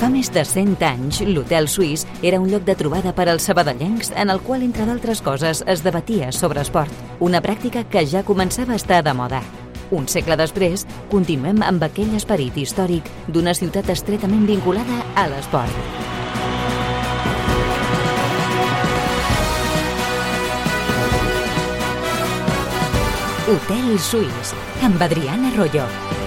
Fa més de 100 anys, l'Hotel Suís era un lloc de trobada per als sabadellencs en el qual, entre d'altres coses, es debatia sobre esport, una pràctica que ja començava a estar de moda. Un segle després, continuem amb aquell esperit històric d'una ciutat estretament vinculada a l'esport. Hotel Suís, amb Adriana Royo.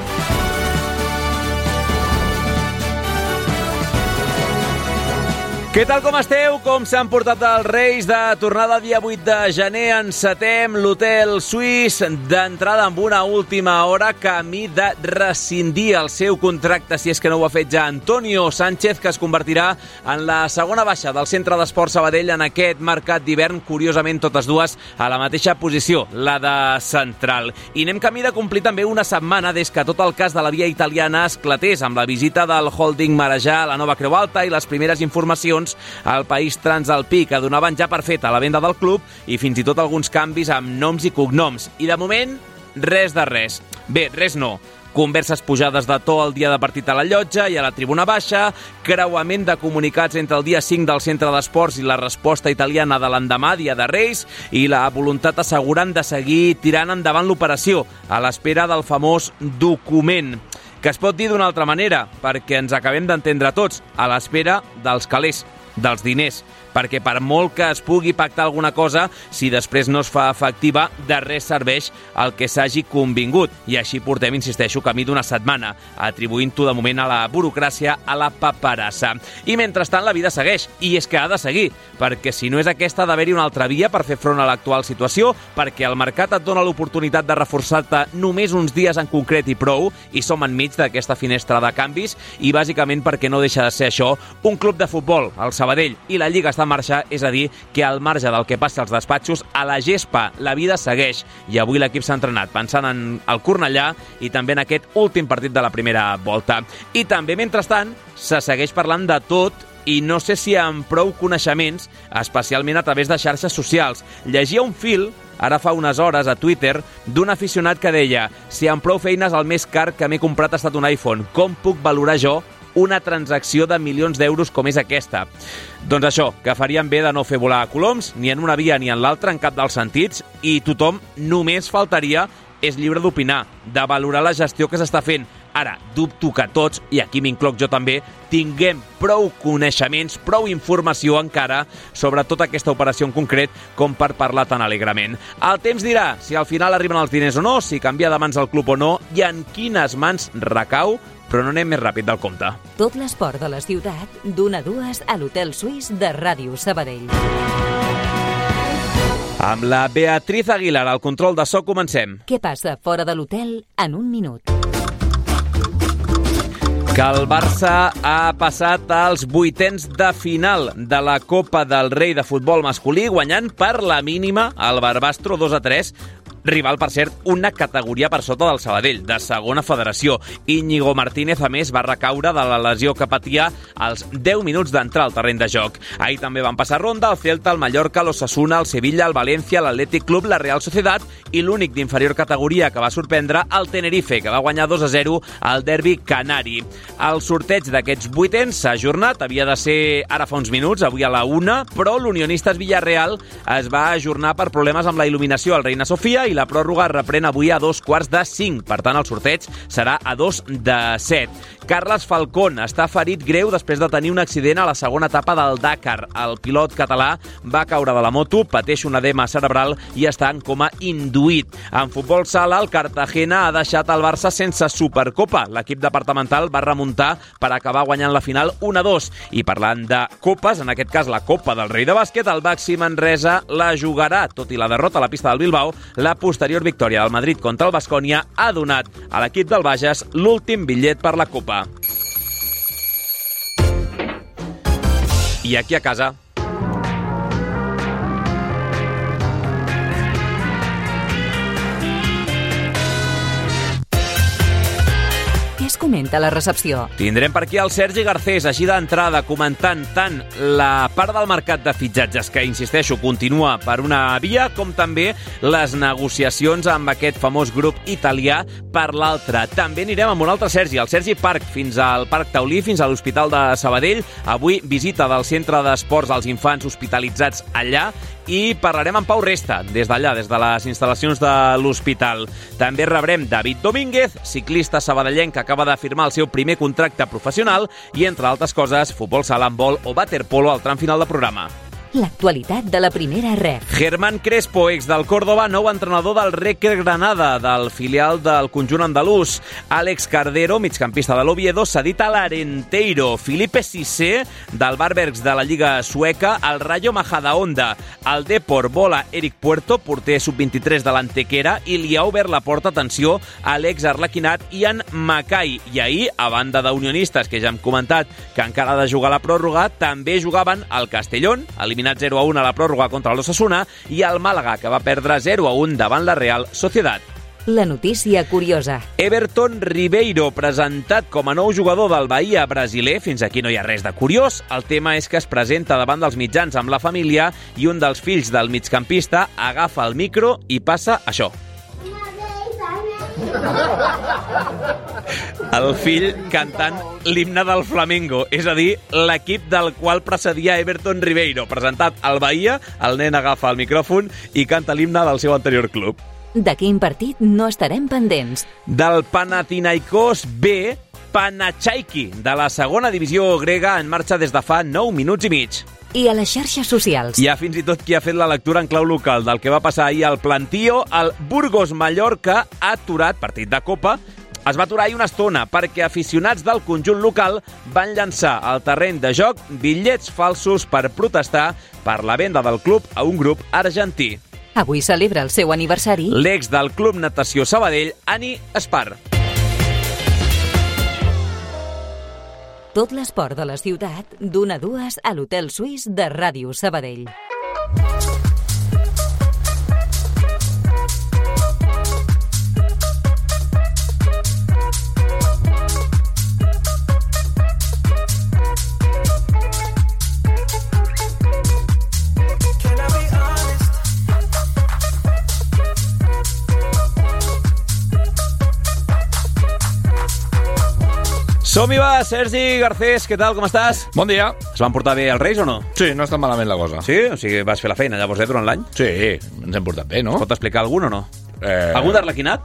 Què tal, com esteu? Com s'han portat els Reis de tornada dia 8 de gener? Encetem l'Hotel Suís d'entrada amb una última hora, camí de rescindir el seu contracte, si és que no ho ha fet ja, Antonio Sánchez, que es convertirà en la segona baixa del Centre d'Esport Sabadell en aquest mercat d'hivern, curiosament totes dues a la mateixa posició, la de central. I anem camí de complir també una setmana des que tot el cas de la via italiana esclatés amb la visita del holding Marejà a la nova Creu Alta i les primeres informacions al país transalpí que donaven ja per feta la venda del club i fins i tot alguns canvis amb noms i cognoms. I de moment, res de res. Bé, res no. Converses pujades de to el dia de partit a la llotja i a la tribuna baixa, creuament de comunicats entre el dia 5 del Centre d'Esports i la resposta italiana de l'endemà, dia de Reis, i la voluntat assegurant de seguir tirant endavant l'operació, a l'espera del famós document, que es pot dir d'una altra manera, perquè ens acabem d'entendre tots, a l'espera dels calés, dels diners, perquè per molt que es pugui pactar alguna cosa, si després no es fa efectiva, de res serveix el que s'hagi convingut. I així portem, insisteixo, camí d'una setmana, atribuint-ho de moment a la burocràcia, a la paperassa. I mentrestant la vida segueix, i és que ha de seguir, perquè si no és aquesta, ha d'haver-hi una altra via per fer front a l'actual situació, perquè el mercat et dona l'oportunitat de reforçar-te només uns dies en concret i prou, i som enmig d'aquesta finestra de canvis, i bàsicament perquè no deixa de ser això un club de futbol, el Sabadell, i la Lliga està en marxa, és a dir, que al marge del que passa als despatxos, a la gespa la vida segueix, i avui l'equip s'ha entrenat pensant en el Cornellà i també en aquest últim partit de la primera volta. I també, mentrestant, se segueix parlant de tot i no sé si amb prou coneixements, especialment a través de xarxes socials. Llegia un fil, ara fa unes hores, a Twitter, d'un aficionat que deia: si amb prou feines el més car que m'he comprat ha estat un iPhone, com puc valorar jo una transacció de milions d'euros com és aquesta? Doncs això, que farien bé de no fer volar coloms, ni en una via ni en l'altra, en cap dels sentits, i tothom, només faltaria, és lliure d'opinar, de valorar la gestió que s'està fent. Ara, dubto que tots, i aquí m'incloc jo també, tinguem prou coneixements, prou informació encara sobre tota aquesta operació en concret com per parlar tan alegrement. El temps dirà si al final arriben els diners o no, si canvia de mans el club o no, i en quines mans recau, però no anem més ràpid del compte. Tot l'esport de la ciutat, d'1 a 2 a l'Hotel Suís de Ràdio Sabadell. Amb la Beatriz Aguilar al control de so comencem. Què passa fora de l'hotel en un minut? Que el Barça ha passat als vuitens de final de la Copa del Rei de futbol masculí, guanyant per la mínima el Barbastro 2-3, rival, per cert, una categoria per sota del Sabadell, de segona federació. Íñigo Martínez, a més, va recaure de la lesió que patia als 10 minuts d'entrar al terreny de joc. Ahir també van passar ronda el Celta, el Mallorca, l'Osasuna, el Sevilla, el València, l'Atlètic Club, la Real Societat i l'únic d'inferior categoria que va sorprendre, el Tenerife, que va guanyar 2-0 al derbi canari. El sorteig d'aquests vuitens s'ha ajornat, havia de ser ara fa uns minuts, avui a la 1, però l'Unionistes Villarreal es va ajornar per problemes amb la il·luminació al Reina Sofia i la pròrroga reprèn avui a 2:45. Per tant, el sorteig serà a 2:07. Carles Falcón està ferit greu després de tenir un accident a la segona etapa del Dakar. El pilot català va caure de la moto, pateix un edema cerebral i està en coma induït. En futbol sala, el Cartagena ha deixat el Barça sense Supercopa. L'equip departamental va remuntar per acabar guanyant la final 1-2. I parlant de copes, en aquest cas la Copa del Rei de bàsquet, el Baxi Manresa la jugarà, tot i la derrota a la pista del Bilbao. La posterior victòria del Madrid contra el Baskonia ha donat a l'equip del Bages l'últim bitllet per la Copa. I aquí a casa... Què es comenta directament a la recepció. Tindrem per aquí el Sergi Garcés, així d'entrada, comentant tant la part del mercat de fitxatges, que, insisteixo, continua per una via, com també les negociacions amb aquest famós grup italià per l'altra. També anirem amb un altre Sergi, el Sergi Parc, fins al Parc Taulí, fins a l'Hospital de Sabadell. Avui visita del Centre d'Esports als infants hospitalitzats allà, i parlarem amb Pau Resta, des d'allà, des de les instal·lacions de l'hospital. També rebrem David Domínguez, ciclista sabadellenc que acaba de firmar el seu primer contracte professional, i, entre altres coses, futbol sala, handbol o waterpolo al tram final del programa. L'actualitat de la primera ref. Germán Crespo, ex del Córdoba, nou entrenador del Reker Granada, del filial del conjunt andalús. Àlex Cardero, migcampista de l'Oviedo, cedit a l'Arenteiro. Filipe Cissé, del Varbergs de la Lliga Sueca, al Rayo Majadahonda. El Depor vola Eric Puerto, porter sub-23 de l'Antequera, i li ha obert la porta, atenció, a l'ex arlequinat Ian Mackay. I ahir, a banda d'unionistes, que ja hem comentat que encara ha de jugar la pròrroga, també jugaven el Castellón, eliminat 0-1 a la pròrroga contra l'Osasuna, i el Màlaga, que va perdre 0-1 davant la Real Sociedad. La notícia curiosa. Everton Ribeiro, presentat com a nou jugador del Bahia brasiler. Fins aquí no hi ha res de curiós. El tema és que es presenta davant dels mitjans amb la família, i un dels fills del migcampista agafa el micro i passa això. El fill cantant l'himne del Flamengo, és a dir, l'equip del qual precedia Everton Ribeiro. Presentat al Bahia, el nen agafa el micròfon i canta l'himne del seu anterior club. De quin partit no estarem pendents? Del Panathinaikos B, Panachaiki, de la segona divisió grega, en marxa des de fa 9 minuts i mig. I a les xarxes socials. Hi ha fins i tot qui ha fet la lectura en clau local del que va passar ahir al Plantío. El Burgos Mallorca ha aturat, partit de Copa, es va aturar ahir una estona perquè aficionats del conjunt local van llançar al terreny de joc bitllets falsos per protestar per la venda del club a un grup argentí. Avui celebra el seu aniversari l'ex del Club Natació Sabadell, Ani Espar. Tot l'esport de la ciutat, d'1 a 2 a l'Hotel Suís de Ràdio Sabadell. Som-hi, va, Sergi Garcés, què tal, com estàs? Bon dia. Es van portar bé els Reis o no? Sí, no està malament la cosa. Sí? O sigui, vas fer la feina llavors, durant l'any? Sí, ens hem portat bé, no? Es pot explicar algun o no? Algun d'arlequinat?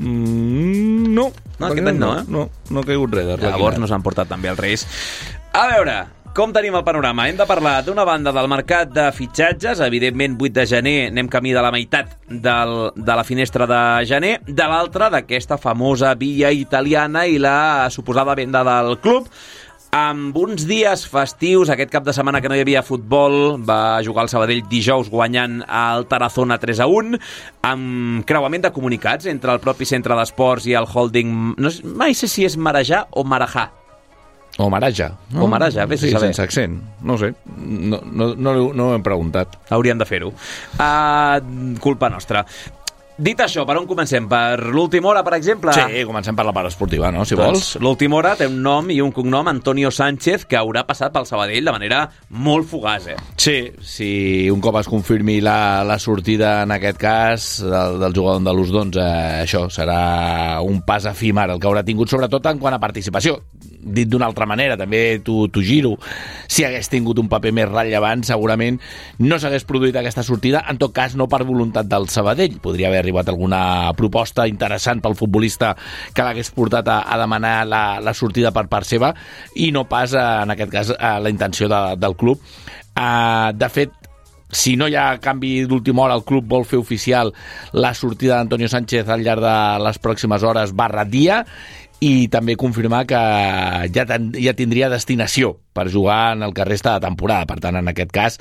No. No, aquest any no, eh? No ha caigut res d'arlequinat. Llavors no s'han portat tan bé els Reis. A veure, com tenim el panorama? Hem de parlar d'una banda del mercat de fitxatges, evidentment 8 de gener, anem camí de la meitat de la finestra de gener, de l'altra d'aquesta famosa via italiana i la suposada venda del club. Amb uns dies festius, aquest cap de setmana que no hi havia futbol, va jugar el Sabadell dijous guanyant el Tarazona 3-1, amb creuament de comunicats entre el propi centre d'esports i el holding, no sé, mai sé si és Marajà o Marajà. O Maraja. No? O Maraja, vés a saber. Sense accent, no ho sé. No ho hem preguntat. Hauríem de fer-ho. Culpa nostra. Dit això, per on comencem? Per l'última hora, per exemple? Sí, comencem per la part esportiva, no? Si vols. L'última hora té un nom i un cognom, Antonio Sánchez, que haurà passat pel Sabadell de manera molt fugaç, eh? Sí, si un cop es confirmi la sortida, en aquest cas, del jugador andalús, doncs això serà un pas efímer el que haurà tingut, sobretot en quant a participació. Dit d'una altra manera, també t'ho giro. Si hagués tingut un paper més rellevant, segurament no s'hagués produït aquesta sortida, en tot cas no per voluntat del Sabadell. Podria haver arribat alguna proposta interessant pel futbolista que l'hagués portat a demanar la sortida per part seva, i no pas, en aquest cas, la intenció del club. De fet, si no hi ha canvi d'última hora, el club vol fer oficial la sortida d'Antonio Sánchez al llarg de les pròximes hores /dia, i també confirmar que ja tindria destinació per jugar en el que resta de temporada. Per tant, en aquest cas,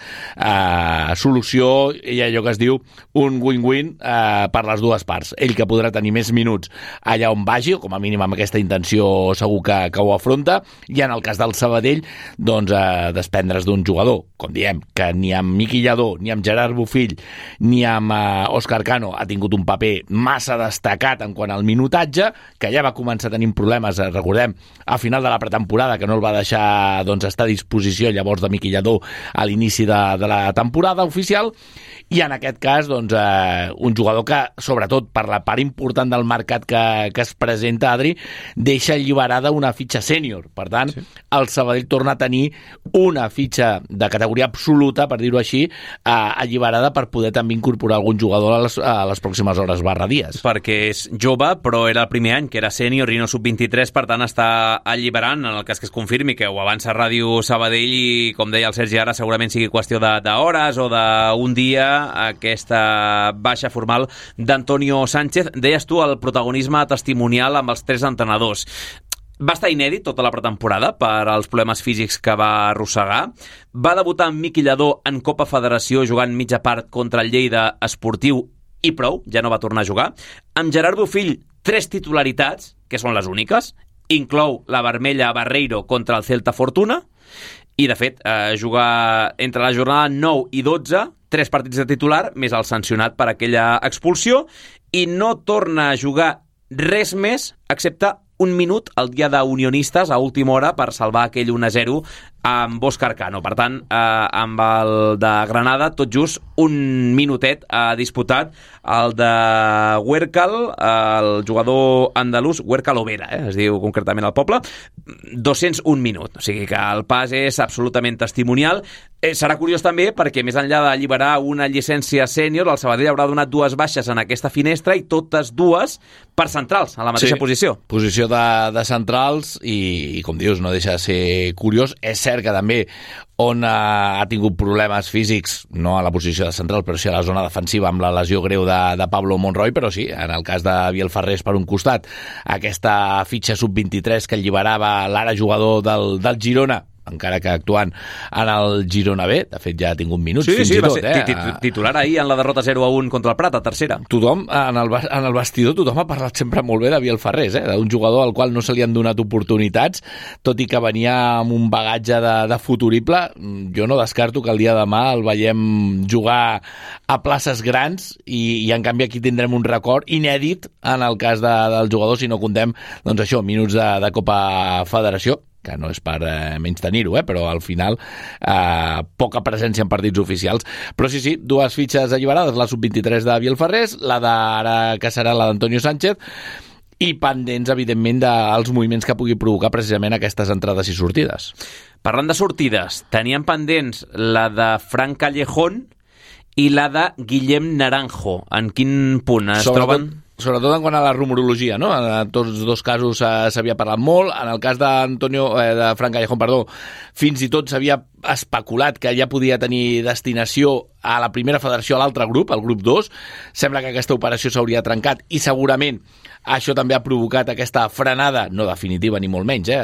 solució i allò que es diu un win-win per les dues parts. Ell que podrà tenir més minuts allà on vagi, o com a mínim amb aquesta intenció segur que ho afronta, i en el cas del Sabadell, doncs desprendre's d'un jugador, com diem, que ni amb Miqui Lladó, ni amb Gerard Bofill, ni amb Òscar Cano ha tingut un paper massa destacat en quant al minutatge, que ja va començar tenint problemes, recordem, a final de la pretemporada, que no el va deixar estar a disposició llavors de Miqui Lladó a l'inici de la temporada oficial, i en aquest cas un jugador que, sobretot per la part important del mercat que es presenta, Adri, deixa alliberada una fitxa sènior. Per tant, sí, el Sabadell torna a tenir una fitxa de categoria absoluta, per dir-ho així, alliberada per poder també incorporar algun jugador a les pròximes hores / dies. Perquè és jove, però era el primer any que era sènior i no sub-23, per tant està alliberant, en el cas que es confirmi que ho avança Ràdio Sabadell, i com deia el Sergi ara, segurament sigui qüestió d'hores o d'un dia aquesta baixa formal d'Antonio Sánchez. Deies tu el protagonisme testimonial amb els 3 entrenadors. Va estar inèdit tota la pretemporada per als problemes físics que va arrossegar. Va debutar amb Miqui Lladó en Copa Federació jugant mitja part contra el Lleida Esportiu i prou, ja no va tornar a jugar. Amb Gerard Bofill, 3 titularitats, que són les úniques. Inclou la vermella Barreiro contra el Celta Fortuna. I, de fet, jugar entre la jornada 9 i 12, 3 partits de titular, més el sancionat per aquella expulsió, i no torna a jugar res més, excepte un minut el dia d'Unionistes a última hora per salvar aquell 1-0 amb Òscar Cano. Per tant, amb el de Granada, tot just un minutet ha disputat el de Huércal, el jugador andalús, Huércal Overa, es diu concretament al poble, 201 minuts. O sigui que el pas és absolutament testimonial. Serà curiós també perquè, més enllà d'alliberar una llicència sènior, el Sabadell haurà donat 2 baixes en aquesta finestra, i totes 2 per centrals, a la mateixa posició. Posició de centrals, i com dius, no deixa de ser curiós. És cert que també on ha tingut problemes físics, no a la posició de central, però sí a la zona defensiva amb la lesió greu de Pablo Monroy, però sí, en el cas de Biel Ferrés per un costat, aquesta fitxa sub-23 que alliberava l'ara jugador del Girona, encara que actuant en el Girona B, de fet ja ha tingut minuts fins i tot. Titular ahir en la derrota 0-1 contra el Prat, a tercera. Tothom, en el vestidor, tothom ha parlat sempre molt bé de Biel Ferrés, d'un jugador al qual no se li han donat oportunitats, tot i que venia amb un bagatge de futurible. Jo no descarto que el dia de demà el veiem jugar a places grans, i en canvi aquí tindrem un record inèdit en el cas del jugador, si no comptem, doncs això, minuts de Copa Federació, que no és per menys tenir-ho, però al final poca presència en partits oficials. Però sí, 2 fitxes alliberades, la sub-23 de Biel Ferrés, la d'ara que serà la d'Antonio Sánchez, i pendents, evidentment, dels moviments que pugui provocar precisament aquestes entrades i sortides. Parlant de sortides, teníem pendents la de Fran Callejón i la de Guillem Naranjo. En quin punt es troben? Sobretot en quant a la rumorologia, no? En tots 2 casos s'havia parlat molt. En el cas de Fran Callejón, fins i tot s'havia especulat que ja podia tenir destinació a la primera federació, a l'altre grup, el grup 2. Sembla que aquesta operació s'hauria trencat, i segurament això també ha provocat aquesta frenada, no definitiva ni molt menys,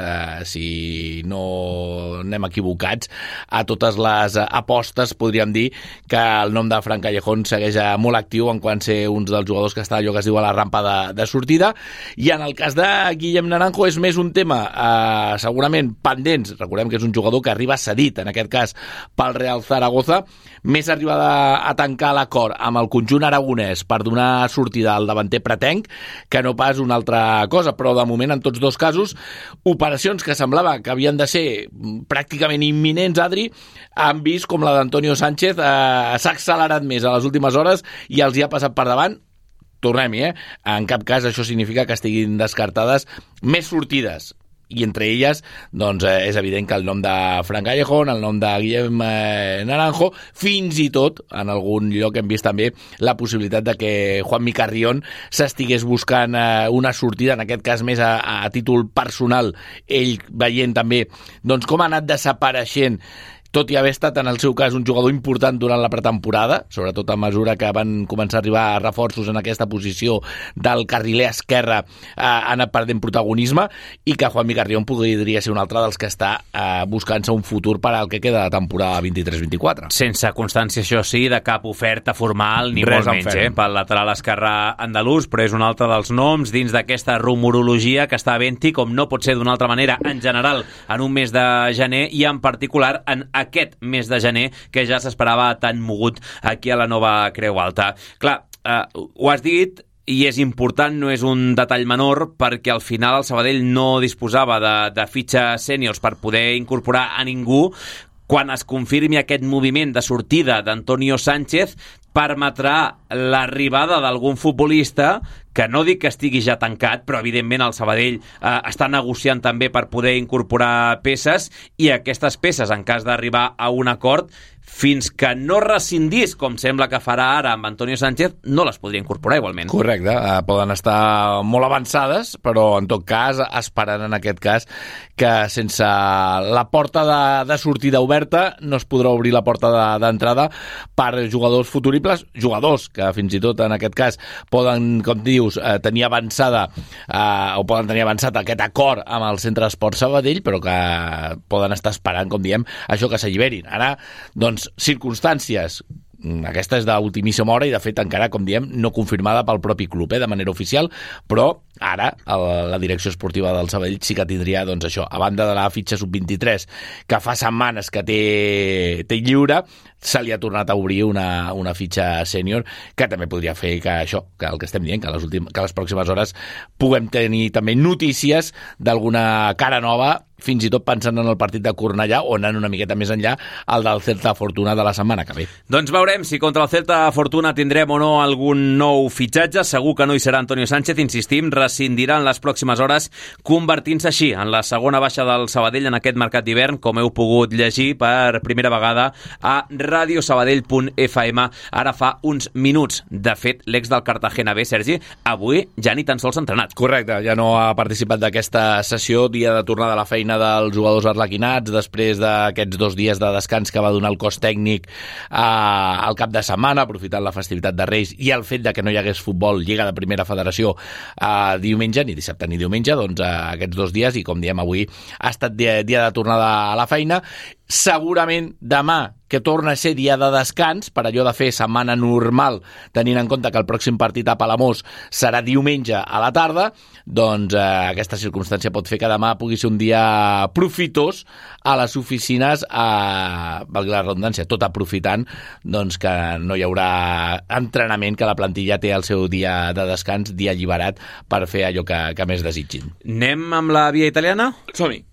si no anem equivocats, a totes les apostes. Podríem dir que el nom de Fran Callejón segueix molt actiu en quant a ser un dels jugadors que està allò que es diu a la rampa de sortida. I en el cas de Guillem Naranjo és més un tema segurament pendents. Recordem que és un jugador que arriba cedit, en aquest cas pel Real Zaragoza, més arriba a tancar l'acord amb el conjunt aragonès per donar sortida al davanter pretenc que no pas una altra cosa. Però de moment, en tots 2 casos, operacions que semblava que havien de ser pràcticament imminents, Adri, han vist com la d'Antonio Sánchez s'ha accelerat més a les últimes hores i els hi ha passat per davant. Tornem-hi, en cap cas això significa que estiguin descartades més sortides, i entre elles doncs, és evident que el nom de Fran Callejón, el nom de Guillem Naranjo, fins i tot en algun lloc hem vist també la possibilitat de que Juanmi Carrión s'estigués buscant una sortida, en aquest cas més a títol personal, ell veient també doncs, com ha anat desapareixent tot i haver estat, en el seu cas, un jugador important durant la pretemporada, sobretot a mesura que van començar a arribar reforços en aquesta posició del carriler esquerre, ha anat perdent protagonisme, i que Juanmi Carrión podria ser un altre dels que està buscant-se un futur per al que queda de temporada 23-24. Sense constància, això sí, de cap oferta formal, ni molt menys, pel lateral esquerre andalús, però és un altre dels noms dins d'aquesta rumorologia que està havent-hi, com no pot ser d'una altra manera, en general, en un mes de gener, i en particular en aquest mes de gener, que ja s'esperava tan mogut aquí a la nova Creu Alta. Clar, ho has dit, i és important, no és un detall menor, perquè al final el Sabadell no disposava de fitxes sèniors per poder incorporar a ningú. Quan es confirmi aquest moviment de sortida d'Antonio Sánchez, permetrà l'arribada d'algun futbolista que no dic que estigui ja tancat, però evidentment el Sabadell està negociant també per poder incorporar peces, i aquestes peces, en cas d'arribar a un acord, fins que no rescindís, com sembla que farà ara amb Antonio Sánchez, no les podria incorporar igualment. Correcte, poden estar molt avançades, però en tot cas esperant en aquest cas que sense la porta de sortida oberta no es podrà obrir la porta d'entrada per jugadors futuribles, jugadors que fins i tot en aquest cas poden, com dius, tenir avançada o poden tenir avançat aquest acord amb el Centre d'Esport Sabadell, però que poden estar esperant, com diem, això que s'alliberin. Ara, doncs, circumstàncies, aquesta és d'ultimíssima hora i de fet encara, com diem, no confirmada pel propi club, de manera oficial, però ara la direcció esportiva del Sabadell sí que tindria, doncs això, a banda de la fitxa sub-23 que fa setmanes que té lliure, se li ha tornat a obrir una fitxa sènior que també podria fer que això, que el que estem dient, que les pròximes hores puguem tenir també notícies d'alguna cara nova, fins i tot pensant en el partit de Cornellà, o anant una miqueta més enllà, el del Celta Fortuna de la setmana que ve. Doncs veurem si contra el Celta Fortuna tindrem o no algun nou fitxatge. Segur que no hi serà Antonio Sánchez, insistim, rescindirà en les pròximes hores, convertint-se així en la segona baixa del Sabadell en aquest mercat d'hivern, com heu pogut llegir per primera vegada a radiosabadell.fm ara fa uns minuts. De fet, l'ex del Cartagena B, Sergi, avui ja ni tan sols ha entrenat. Correcte, ja no ha participat d'aquesta sessió, dia de tornada a la feina dels jugadors arlequinats, després d'aquests 2 dies de descans que va donar el cos tècnic al cap de setmana, aprofitant la festivitat de Reis i el fet de que no hi hagués futbol Lliga de Primera Federació diumenge, ni dissabte ni diumenge, doncs aquests 2 dies, i com diem avui ha estat dia de tornada a la feina. Segurament demà, que torna a ser dia de descans, per allò de fer setmana normal, tenint en compte que el pròxim partit a Palamós serà diumenge a la tarda, doncs aquesta circumstància pot fer que demà pugui ser un dia profitós a les oficines, valgui la redundància, tot aprofitant doncs, que no hi haurà entrenament, que la plantilla té el seu dia de descans, dia alliberat, per fer allò que més desitgin. Anem amb la via italiana? Som-hi!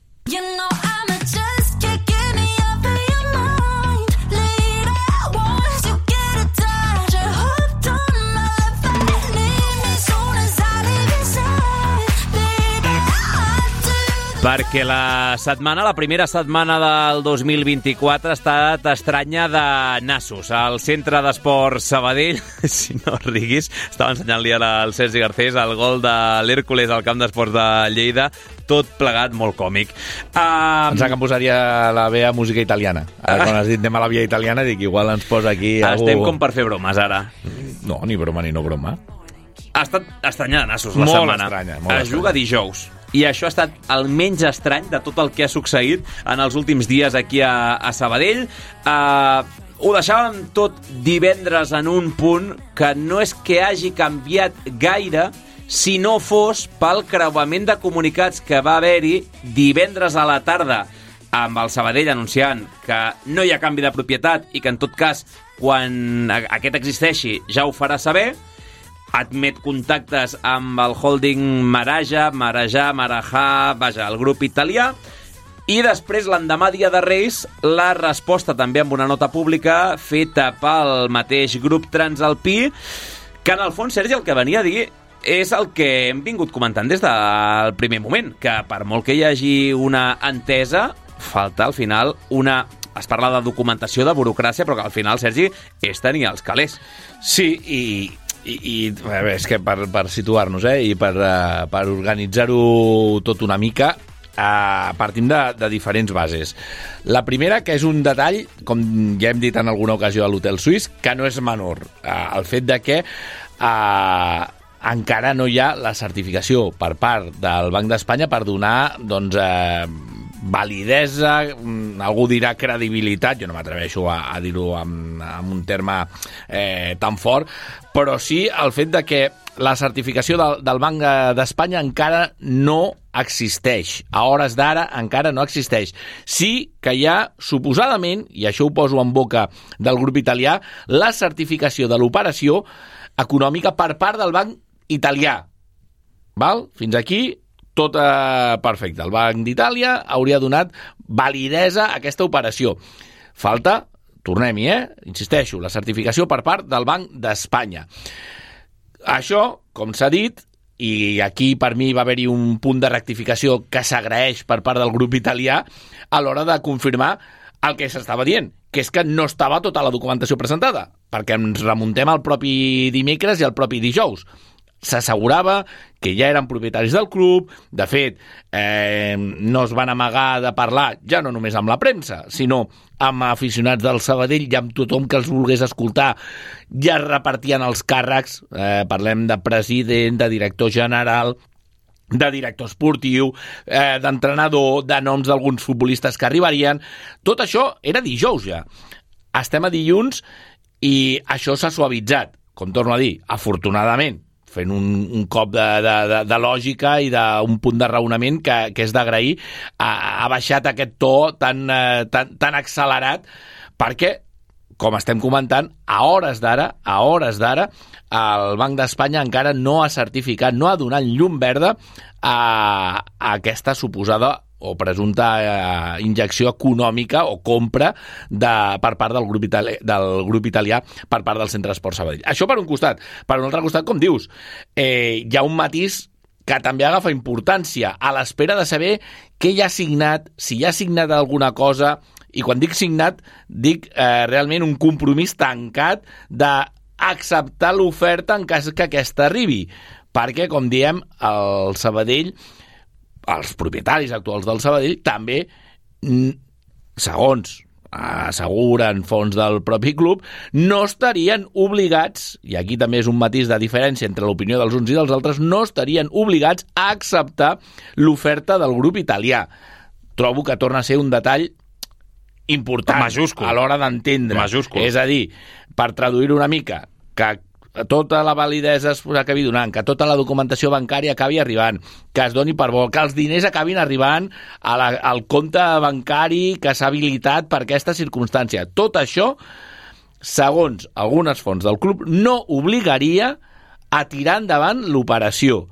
Perquè la primera setmana del 2024 ha estat estranya de nassos. Al Centre d'Esport Sabadell, si no riguis, estava ensenyant-li al Sergi Garcés el gol de l'Hèrcules al camp d'esports de Lleida, tot plegat molt còmic. Pensava que em posaria la vea música italiana. Quan has dit anem a la via italiana, dic, igual ens posa aquí Estem com per fer bromes, ara. No, ni broma ni no broma. Ha estat estranya de nassos la setmana. Es juga dijous. I això ha estat el menys estrany de tot el que ha succeït en els últims dies aquí a Sabadell. Ho deixàvem tot divendres en un punt que no és que hagi canviat gaire, si no fos pel creuament de comunicats que va haver-hi divendres a la tarda amb el Sabadell anunciant que no hi ha canvi de propietat i que en tot cas quan aquest existeixi ja ho farà saber. Admet contactes amb el holding Marajá, vaja, el grup italià, i després l'endemà dia de Reis la resposta també amb una nota pública feta pel mateix grup transalpí, que en el fons, Sergi, el que venia a dir és el que hem vingut comentant des del primer moment, que per molt que hi hagi una entesa, falta al final una... Es parla de documentació, de burocràcia, però que al final, Sergi, és tenir els calés. Sí, i és que per situar-nos i per organitzar-ho tot una mica, partim de diferents bases. La primera, que és un detall, com ja hem dit en alguna ocasió a l'Hotel Suís, que no és menor. El fet de que encara no hi ha la certificació per part del Banc d'Espanya per donar, doncs, validesa, algú dirà credibilitat, jo no m'atreveixo a dir-ho amb un terme tan fort, però sí el fet de que la certificació del Banc d'Espanya encara no existeix. A hores d'ara encara no existeix. Sí que hi ha, suposadament, i això ho poso en boca del grup italià, la certificació de l'operació econòmica per part del Banc italià. Val? Fins aquí tot perfecte. El Banc d'Itàlia hauria donat validesa a aquesta operació. Falta, tornem-hi, insisteixo, la certificació per part del Banc d'Espanya. Això, com s'ha dit, i aquí per mi va haver-hi un punt de rectificació que s'agraeix per part del grup italià a l'hora de confirmar el que s'estava dient, que és que no estava tota la documentació presentada, perquè ens remuntem al propi dimecres i al propi dijous. S'assegurava que ja eren propietaris del club, de fet, no es van amagar de parlar, ja no només amb la premsa, sinó amb aficionats del Sabadell i amb tothom que els volgués escoltar. Ja repartien els càrrecs, parlem de president, de director general, de director esportiu, d'entrenador, de noms d'alguns futbolistes que arribarien. Tot això era dijous ja. Estem a dilluns i això s'ha suavitzat, com torno a dir, afortunadament, fent un cop de lògica i d'un punt de raonament que és d'agrair, ha baixat aquest to tan accelerat, perquè, com estem comentant, a hores d'ara, el Banc d'Espanya encara no ha certificat, no ha donat llum verda a aquesta suposada o presumpta injecció econòmica o compra per part del grup italià per part del Centre Esport Sabadell. Això per un costat. Per un altre costat, com dius, hi ha un matís que també agafa importància a l'espera de saber què hi ha signat, si hi ha signat alguna cosa, i quan dic signat, dic realment un compromís tancat d'acceptar l'oferta en cas que aquesta arribi. Perquè, com diem, el Sabadell, els propietaris actuals del Sabadell també, segons asseguren fons del propi club, no estarien obligats, i aquí també és un matís de diferència entre l'opinió dels uns i dels altres, no estarien obligats a acceptar l'oferta del grup italià. Trobo que torna a ser un detall important a l'hora d'entendre. És a dir, per traduir-ho una mica, que tota la validesa es acabi donant, que tota la documentació bancària acabi arribant, que es doni per bo, que els diners acabin arribant al compte bancari que s'ha habilitat per aquesta circumstància. Tot això, segons algunes fonts del club, no obligaria a tirar endavant l'operació.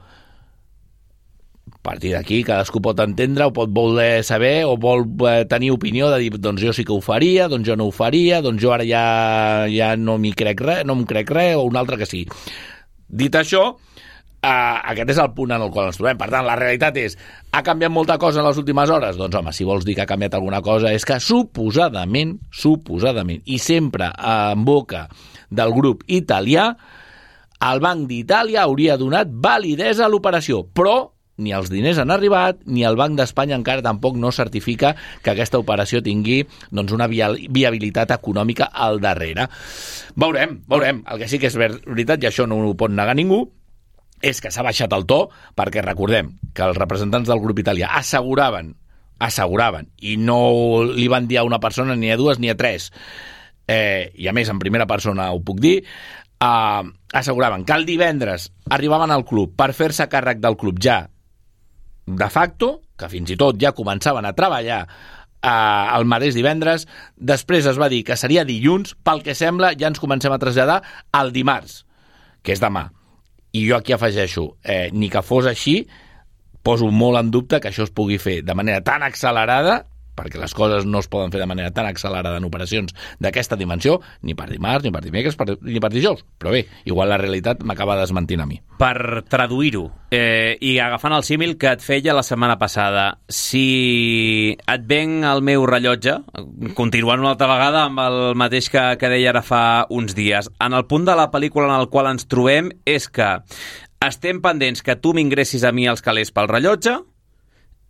A partir d'aquí, cadascú pot entendre o pot voler saber o vol tenir opinió de dir, doncs jo sí que ho faria, doncs jo no ho faria, doncs jo ara ja no m'hi crec res, no em crec res, o un altre que sí. Dit això, aquest és el punt en el qual ens trobem. Per tant, la realitat és, ha canviat molta cosa en les últimes hores? Doncs home, si vols dir que ha canviat alguna cosa, és que suposadament, i sempre en boca del grup italià, el Banc d'Itàlia hauria donat validesa a l'operació, però ni els diners han arribat, ni el Banc d'Espanya encara tampoc no certifica que aquesta operació tingui doncs, una viabilitat econòmica al darrere. Veurem. El que sí que és veritat, i això no ho pot negar ningú, és que s'ha baixat el to, perquè recordem que els representants del grup italià asseguraven, i no li van dir a una persona, ni a dues, ni a tres, i a més en primera persona ho puc dir, asseguraven que el divendres arribaven al club per fer-se càrrec del club ja de facto, que fins i tot ja començaven a treballar el mateix divendres, després es va dir que seria dilluns, pel que sembla ja ens comencem a traslladar al dimarts, que és demà. I jo aquí afegeixo, ni que fos així, poso molt en dubte que això es pugui fer de manera tan accelerada, perquè les coses no es poden fer de manera tan accelerada en operacions d'aquesta dimensió, ni per dimarts, ni per dimecres, ni per dijous. Però bé, igual la realitat m'acaba desmentint a mi. Per traduir-ho, i agafant el símil que et feia la setmana passada, si et venc el meu rellotge, continuant una altra vegada amb el mateix que deia ara fa uns dies, en el punt de la pel·lícula en el qual ens trobem és que estem pendents que tu m'ingressis a mi els calés pel rellotge,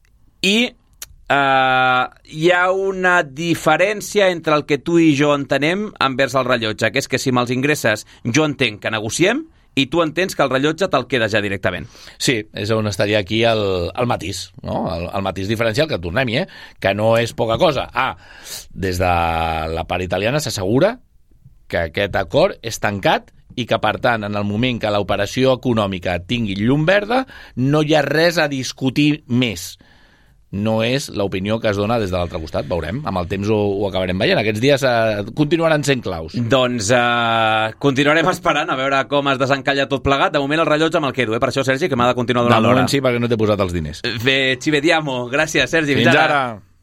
I hi ha una diferència entre el que tu i jo entenem envers el rellotge, que és que si me'ls ingresses jo entenc que negociem i tu entens que el rellotge te'l queda ja directament. Sí, és on estaria aquí el matís, no? El matís diferencial, que tornem-hi, que no és poca cosa. Des de la part italiana s'assegura que aquest acord és tancat i que, per tant, en el moment que l'operació econòmica tingui llum verda, no hi ha res a discutir més. No és l'opinió que es dona des de l'altre costat, veurem. Amb el temps ho acabarem veient. Aquests dies continuaran sent claus. Doncs continuarem esperant a veure com es desencalla tot plegat. De moment el rellotge me'l quedo, per això, Sergi, que m'ha de continuar donant l'hora. De moment sí, perquè no t'he posat els diners. Bé, ci vediamo. Gràcies, Sergi. Fins ara.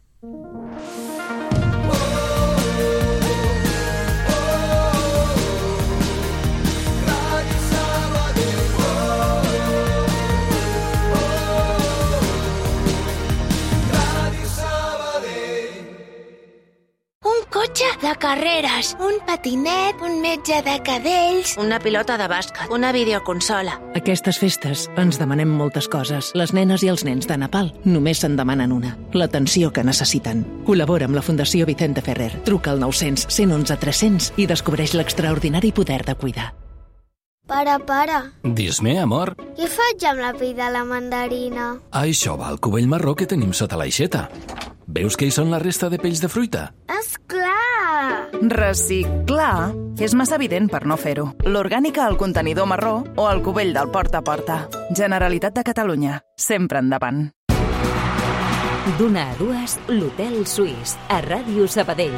Cotxe de carreres, un patinet, un metge de cadells, una pilota de bàsquet, una videoconsola. Aquestes festes ens demanem moltes coses. Les nenes i els nens de Nepal només se'n demanen una, l'atenció que necessiten. Col·labora amb la Fundació Vicente Ferrer. Truca al 900 111 300 i descobreix l'extraordinari poder de cuidar. Pare. Dis-me, amor. Què faig amb la pell de la mandarina? Això va al cubell marró que tenim sota l'aixeta. Veus que hi són la resta de pells de fruita? Esclar! Reciclar és massa evident per no fer-ho. L'orgànica al contenidor marró o al cubell del porta a porta. Generalitat de Catalunya. Sempre endavant. D'una a dues, l'Hotel Suís, a Ràdio Sabadell.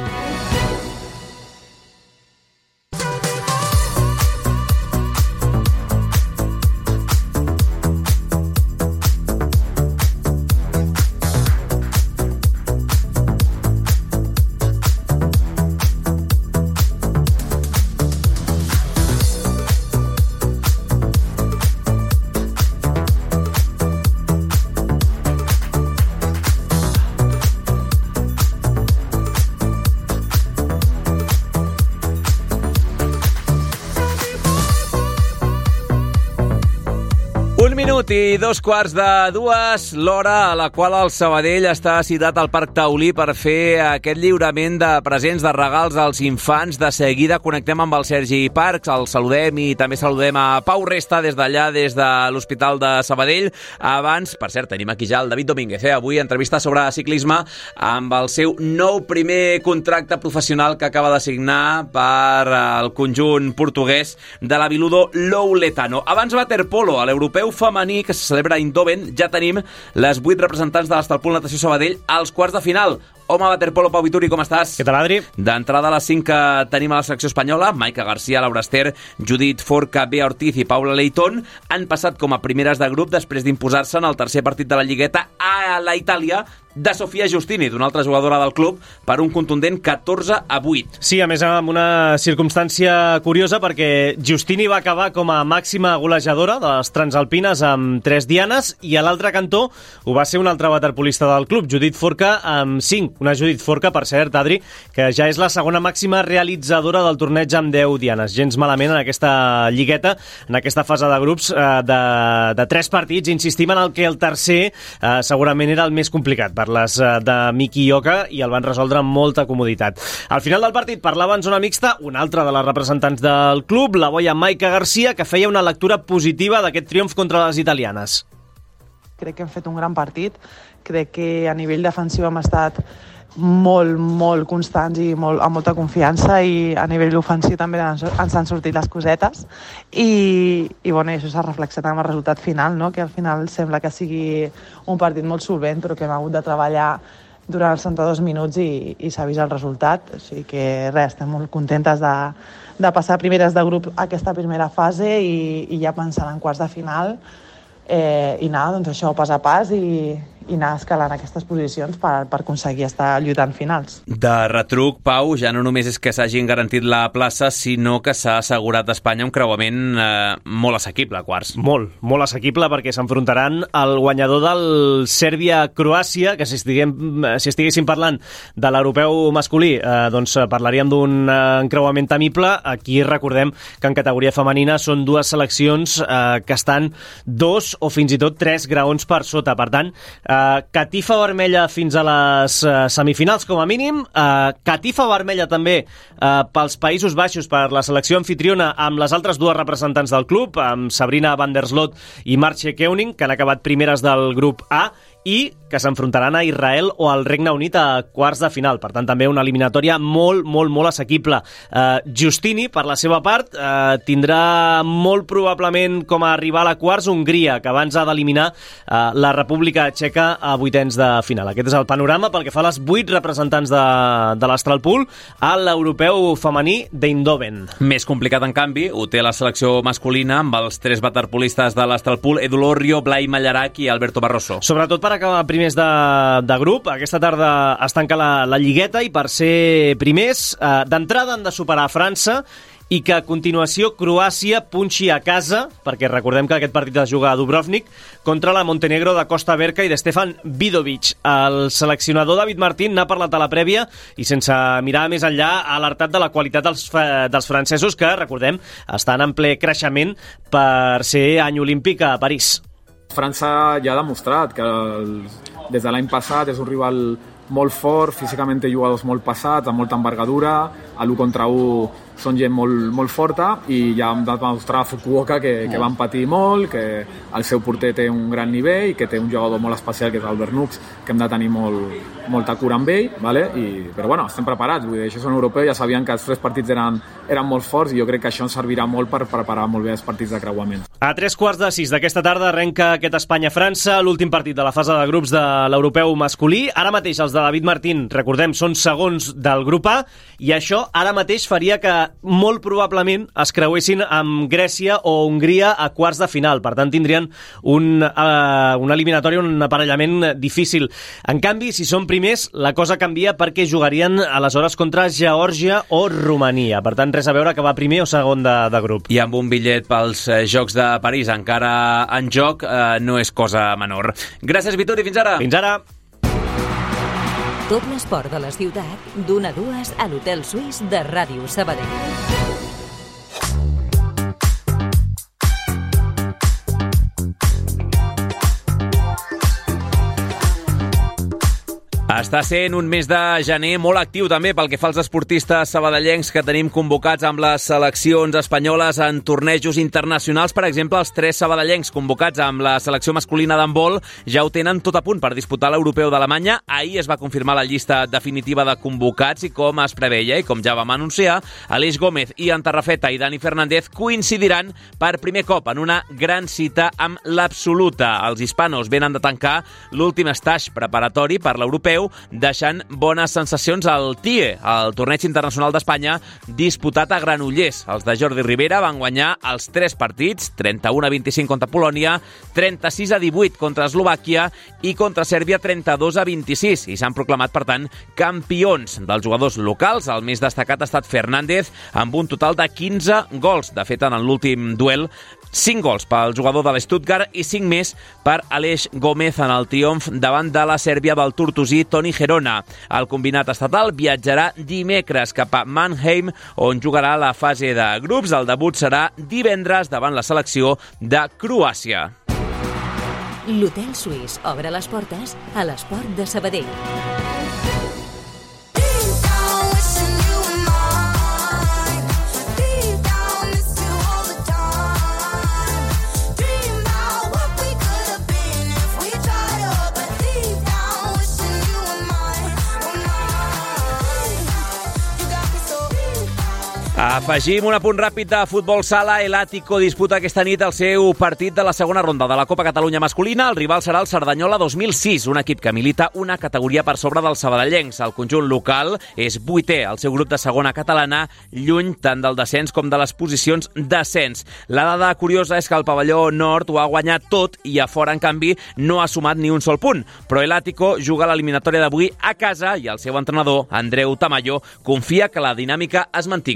minut i 2:15, l'hora a la qual el Sabadell està citat al Parc Taulí per fer aquest lliurament de presents, de regals als infants. De seguida connectem amb el Sergi Parcs, el saludem i també saludem a Pau Resta des d'allà, des de l'Hospital de Sabadell. Abans, per cert, tenim aquí ja el David Domínguez, avui entrevista sobre ciclisme amb el seu nou primer contracte professional que acaba de signar per el conjunt portuguès de la Viludo Louletano. Abans waterpolo, a l'europeu femení que se celebra a Eindhoven, ja tenim les 8 representants de l'Estalpol Natació Sabadell als quarts de final. Home, waterpolo, Pau Vituri, com estàs? Què tal, Adri? D'entrada a les 5 que tenim a la selecció espanyola, Maica García, Laura Ester, Judit Forca, Bea Ortiz i Paula Leitón han passat com a primeres de grup després d'imposar-se en el tercer partit de la Lligueta a la Itàlia de Sofia Giustini, d'una altra jugadora del club, per un contundent 14-8. Sí, a més amb una circumstància curiosa, perquè Giustini va acabar com a màxima golejadora de les transalpines amb 3 dianes, i a l'altre cantó ho va ser un altre waterpolista del club, Judit Forca, amb 5. Una Judit Forca, per cert, Adri, que ja és la segona màxima realitzadora del torneig amb 10 dianes. Gens malament en aquesta lligueta, en aquesta fase de grups de 3 partits. Insistim en el que el tercer segurament era el més complicat per les de Miki Ioka, i el van resoldre amb molta comoditat. Al final del partit parlava en zona mixta una altra de les representants del club, la boia Maica García, que feia una lectura positiva d'aquest triomf contra les italianes. Crec que hem fet un gran partit. Crec que a nivell defensiu hem estat molt constants i amb molta confiança, i a nivell ofensiu també ens han sortit les cosetes, i bueno, això s'ha reflexat en el resultat final, no? Que al final sembla que sigui un partit molt solvent, però que hem hagut de treballar durant els 62 minuts i s'ha vist el resultat. O sigui que res, estem molt contentes de passar primeres de grup a aquesta primera fase i ja pensant en quarts de final, i anar, doncs això, pas a pas, i anar escalant aquestes posicions per aconseguir estar lluitant finals. De retruc, Pau, ja no només és que s'hagin garantit la plaça, sinó que s'ha assegurat a Espanya un creuament molt assequible, quarts. Molt assequible, perquè s'enfrontaran al guanyador del Sèrbia-Croàcia, que si estiguéssim parlant de l'europeu masculí, doncs parlaríem d'un encreuament temible. Aquí recordem que en categoria femenina són dues seleccions que estan 2 o fins i tot 3 graons per sota. Per tant, Catifa vermella fins a les semifinals, com a mínim. Catifa vermella també pels Països Baixos, per la selecció anfitriona, amb les altres dues representants del club, amb Sabrina van der Sloot i Marche Keuning, que han acabat primeres del grup A, i que s'enfrontaran a Israel o al Regne Unit a quarts de final. Per tant, també una eliminatòria molt assequible. Giustini, per la seva part, tindrà molt probablement com a rival a quarts Hongria, que abans ha d'eliminar la República Txeca a vuitens de final. Aquest és el panorama pel que fa a les 8 representants de l'Astralpool a l'europeu femení d'Eindhoven. Més complicat, en canvi, ho té la selecció masculina amb els 3 waterpolistes de l'Astralpool, Edu Lorrio, Blai Mallarac i Alberto Barroso. Sobretot per acabar primers de grup. Aquesta tarda es tanca la lligueta i per ser primers, d'entrada han de superar França i que a continuació Croàcia punxi a casa, perquè recordem que aquest partit es juga a Dubrovnik, contra la Montenegro de Costa Berca i de Stefan Vidovic. El seleccionador David Martín n'ha parlat a la prèvia i, sense mirar més enllà, ha alertat de la qualitat dels francesos, que, recordem, estan en ple creixement per ser any olímpic a París. França ja ha demostrat que des de l'any passat és un rival molt fort, físicament té jugadors molt passats, amb molta envergadura, a l'1 contra 1 són gent molt forta, i ja hem de demostrar a Fukuoka que van patir molt, que el seu porter té un gran nivell, que té un jugador molt especial, que és Albert Nux, que hem de tenir molta cura amb ell, ¿vale? Però bueno, estem preparats, vull dir, això és un europeu, ja sabien que els 3 partits eren molt forts, i jo crec que això ens servirà molt per preparar molt bé els partits de creuament. A 3:45 d'aquesta tarda arrenca aquest Espanya-França, l'últim partit de la fase de grups de l'europeu masculí. Ara mateix els de David Martín, recordem, són segons del grup A, i això ara mateix faria que molt probablement es creuessin amb Grècia o Hongria a quarts de final. Per tant, tindrien una eliminatòria, un aparellament difícil. En canvi, si són primers, la cosa canvia, perquè jugarien aleshores contra Geòrgia o Romania. Per tant, res a veure que va primer o segon de grup. I amb un bitllet pels Jocs de París encara en joc, no és cosa menor. Gràcies, Vitori, fins ara. Fins ara. Tot l'esport de la ciutat, d'1 a 2 a l'Hotel Suís de Ràdio Sabadell. Està sent un mes de gener molt actiu també pel que fa als esportistes sabadellencs que tenim convocats amb les seleccions espanyoles en tornejos internacionals. Per exemple, els 3 sabadellencs convocats amb la selecció masculina d'handbol ja ho tenen tot a punt per disputar l'europeu d'Alemanya. Ahir es va confirmar la llista definitiva de convocats i, com es preveia i com ja vam anunciar, Aleix Gómez, Ian Tarrafeta i Dani Fernández coincidiran per primer cop en una gran cita amb l'absoluta. Els hispanos venen de tancar l'últim stage preparatori per l'europeu, deixant bones sensacions al TIE, el Torneig Internacional d'Espanya, disputat a Granollers. Els de Jordi Rivera van guanyar els 3 partits, 31-25 contra Polònia, 36-18 contra Eslovàquia i contra Sèrbia 32-26, i s'han proclamat, per tant, campions. Dels jugadors locals, el més destacat ha estat Fernández, amb un total de 15 gols. De fet, en l'últim duel, 5 gols pel jugador de l'Stuttgart i 5 més per Aleix Gómez en el triomf davant de la Sèrbia del tortosí Toni Gerona. El combinat estatal viatjarà dimecres cap a Mannheim, on jugarà la fase de grups. El debut serà divendres davant la selecció de Croàcia. L'Hotel Suís obre les portes a l'esport de Sabadell. Afegim un apunt ràpid de futbol sala. El Àtico disputa aquesta nit el seu partit de la segona ronda de la Copa Catalunya masculina. El rival serà el Cerdanyola 2006, un equip que milita una categoria per sobre dels sabadellencs. El conjunt local és 8è al seu grup de segona catalana, lluny tant del descens com de les posicions d'ascens. La dada curiosa és que el pavelló nord ho ha guanyat tot i a fora, en canvi, no ha sumat ni un sol punt. Però el Àtico juga l'eliminatòria d'avui a casa i el seu entrenador, Andreu Tamayo, confia que la dinàmica es mantingui.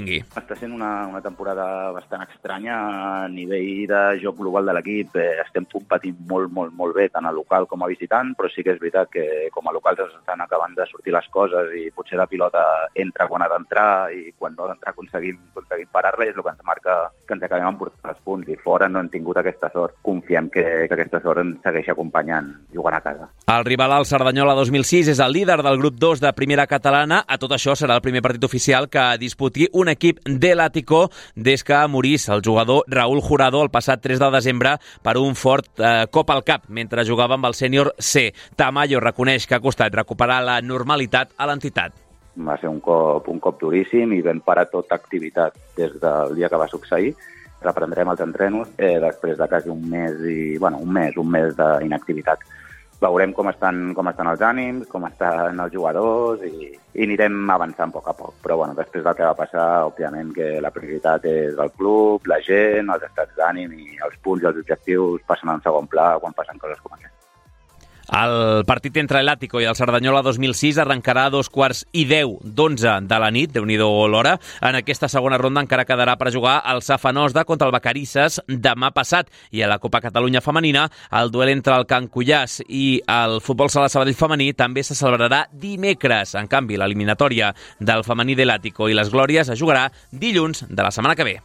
està sent una temporada bastant estranya a nivell de joc global de l'equip. Estem competint molt bé, tant a local com a visitant, però sí que és veritat que com a locals estan acabant de sortir les coses i potser la pilota entra quan ha d'entrar i quan no ha d'entrar aconseguim parar-la, i és el que ens marca que ens acabem emportant els punts, i fora no hem tingut aquesta sort. Confiem que aquesta sort ens segueix acompanyant jugant a casa. El rival al Cerdanyola 2006 és el líder del grup 2 de primera catalana. A tot això serà el primer partit oficial que disputi un equip de l'Àtico des que morís el jugador Raúl Jurado el passat 3 de desembre per un fort cop al cap mentre jugava amb el sènior C. Tamayo reconeix que ha costat recuperar la normalitat a l'entitat. Va ser un cop duríssim i vam parar tota activitat des del dia que va succeir. Reprendrem els entrenos després de quasi un mes d'inactivitat. Veurem com estan els ànims, com estan els jugadors i anirem avançant a poc a poc. Però després del que va passar, òbviament que la prioritat és el club, la gent, els estats d'ànim i els punts i els objectius passen en segon pla quan passen coses com aquestes. El partit entre l'Àtico i el Cerdanyola 2006 arrencarà a 11:10 de la nit, Déu-n'hi-do l'hora. En aquesta segona ronda encara quedarà per jugar el Safanosda contra el Vacarisses demà passat. I a la Copa Catalunya femenina, el duel entre el Can Cullàs i el Futbol Sala Sabadell femení també se celebrarà dimecres. En canvi, l'eliminatòria del femení de l'Àtico i les Glòries es jugarà dilluns de la setmana que ve.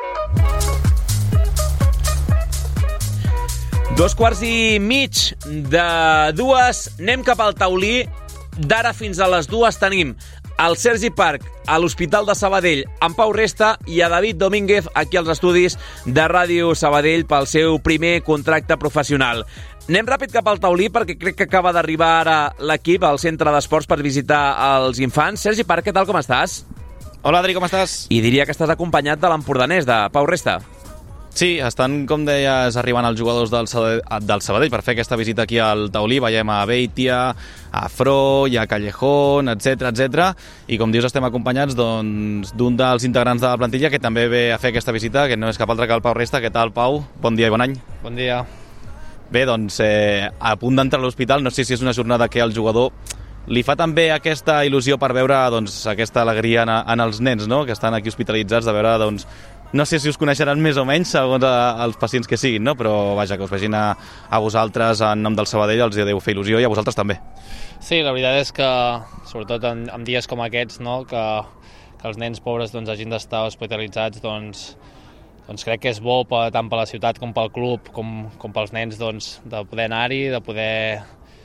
2:15. Anem cap al taulí. D'ara fins a les 2 tenim al Sergi Parc, a l'Hospital de Sabadell, en Pau Resta, i a David Domínguez aquí als estudis de Ràdio Sabadell pel seu primer contracte professional. Anem ràpid cap al taulí perquè crec que acaba d'arribar ara l'equip al centre d'esports per visitar els infants. Sergi Parc, què tal, com estàs? Hola, Adri, com estàs? I diria que estàs acompanyat de l'empordanès, de Pau Resta. Sí, estan, com deies, arribant els jugadors del Sabadell per fer aquesta visita aquí al taulí. Veiem a Beitia, a Freud, a Callejón, etc. I com dius, estem acompanyats d'un dels integrants de la plantilla que també ve a fer aquesta visita, que no és cap altre que el Pau Resta. Què tal, Pau? Bon dia i bon any. Bon dia. Bé, doncs, a punt d'entrar a l'hospital, no sé si és una jornada que al jugador li fa també aquesta il·lusió per veure aquesta alegria en els nens, no?, que estan aquí hospitalitzats, de veure, no sé si us coneixeran més o menys segons els pacients que siguin, no? Però vaja, que us vegin a vosaltres en nom del Sabadell els deu fer il·lusió, i a vosaltres també. Sí, la veritat és que, sobretot en dies com aquests, no?, que els nens pobres hagin d'estar hospitalitzats, doncs crec que és bo tant per la ciutat com pel club, com pels nens, de poder anar-hi, de poder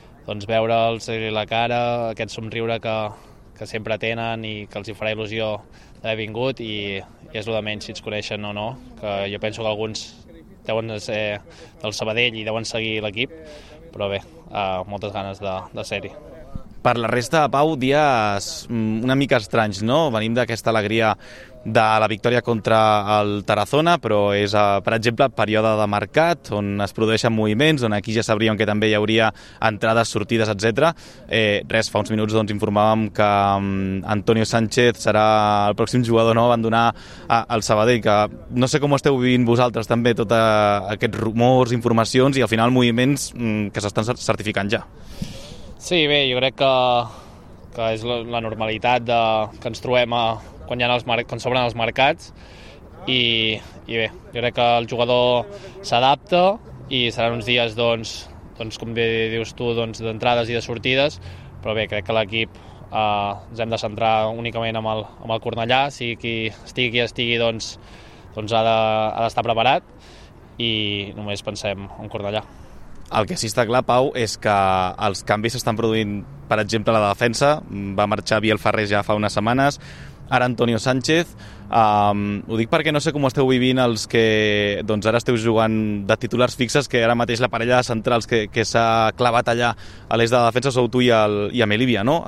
veure'ls la cara, aquest somriure que sempre tenen i que els hi farà il·lusió d'haver vingut, i és el de menys si ens coneixen o no, que jo penso que alguns deuen ser del Sabadell i deuen seguir l'equip, però bé, moltes ganes de ser-hi. Per la resta, Pau, dies una mica estranys, no? Venim d'aquesta alegria de la victòria contra el Tarazona, però és, per exemple, període de mercat, on es produeixen moviments, on aquí ja sabríem que també hi hauria entrades, sortides, etc. Fa uns minuts informàvem que Antonio Sánchez serà el pròxim jugador, no?, a abandonar el Sabadell, que no sé com ho esteu vivint vosaltres també, tots aquests rumors, informacions i al final moviments que s'estan certificant ja. Sí, bé, jo crec que és la normalitat que ens trobem quan s'obren els mercats, i bé, jo crec que el jugador s'adapta i seran uns dies, com dius tu, d'entrades i de sortides, però bé, crec que l'equip ens hem de centrar únicament amb el Cornellà, sigui qui estigui, ha d'estar preparat, i només pensem en Cornellà. El que sí està clar, Pau, és que els canvis s'estan produint, per exemple, a la defensa. Va marxar Biel Ferrer ja fa unes setmanes, ara Antonio Sánchez. Ho dic perquè no sé com ho esteu vivint els que ara esteu jugant de titulars fixes, que ara mateix la parella de centrals que s'ha clavat allà a l'eix de la defensa sou tu i a Melívia, no?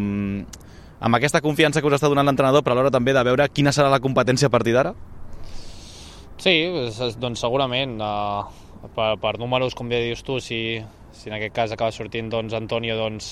Amb aquesta confiança que us està donant l'entrenador, però alhora també de veure quina serà la competència a partir d'ara? Sí, doncs segurament. Per números, com bé dius tu, si en aquest cas acaba sortint Antonio,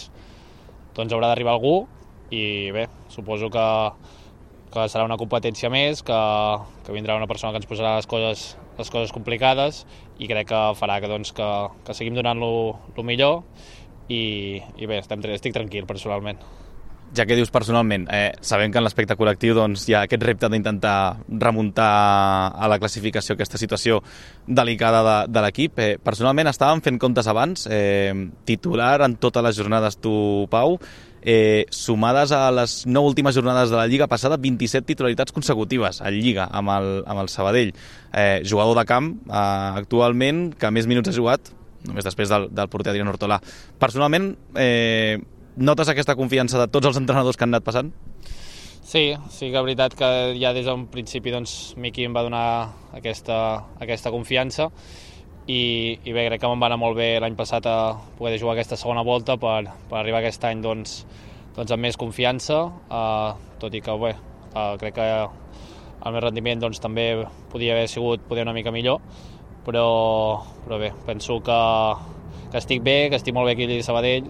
haurà d'arribar algú, i bé, suposo que serà una competència més, que vindrà una persona que ens posarà les coses complicades, i crec que farà que seguim donant-lo millor, i bé, estic tranquil personalment. ja que dius personalment, sabem que en l'aspecte col·lectiu doncs, hi ha aquest repte d'intentar remuntar a la classificació aquesta situació delicada de l'equip. Personalment estàvem fent comptes abans, titular en totes les jornades tu, Pau, sumades a les 9 últimes jornades de la Lliga passada, 27 titularitats consecutives en Lliga amb el Sabadell. Jugador de camp, actualment, que més minuts ha jugat, només després del porter Adrián Hortolà. Personalment, notes aquesta confiança de tots els entrenadors que han anat passant? Sí que és veritat que ja des d'un principi doncs, Miqui em va donar aquesta confiança i bé, crec que me'n va anar molt bé l'any passat a poder jugar aquesta segona volta per arribar aquest any doncs amb més confiança, tot i que bé, crec que el meu rendiment doncs, també podia haver sigut una mica millor, però bé, penso que estic bé, que estic molt bé aquí a Sabadell.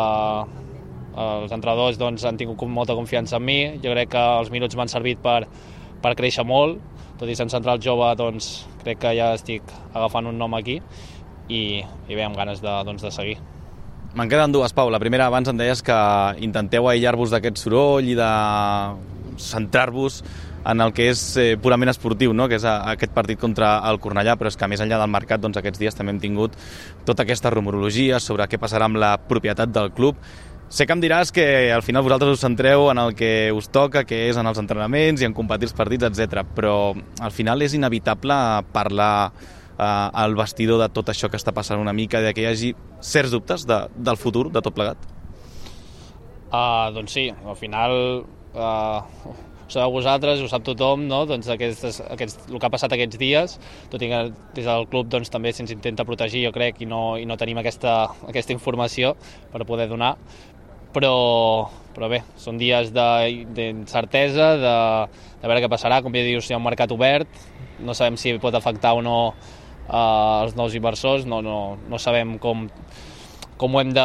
Els entrenadors doncs, han tingut molta confiança en mi, jo crec que els minuts m'han servit per créixer molt, tot i sent central jove doncs, crec que ja estic agafant un nom aquí i bé, amb ganes de seguir. Me'n queden dues, Pau. La primera, abans em deies que intenteu aïllar-vos d'aquest soroll i de centrar-vos en el que és purament esportiu, no? Que és aquest partit contra el Cornellà, però és que més enllà del mercat doncs, aquests dies també hem tingut tota aquesta rumorologia sobre què passarà amb la propietat del club. Sé que em diràs que al final vosaltres us centreu en el que us toca, que és en els entrenaments i en competir els partits, etc. Però al final és inevitable parlar al vestidor de tot això que està passant una mica, de que hi hagi certs dubtes del futur de tot plegat? Doncs sí, al final ho sabeu vosaltres, ho sap tothom, no? Doncs el que ha passat aquests dies, tot i que des del club doncs, també se'ns intenta protegir, jo crec, i no tenim aquesta informació per poder donar, però bé, són dies d'incertesa, de veure què passarà. Com ja dius, hi ha un mercat obert, no sabem si pot afectar o no els nous inversors, no sabem com ho hem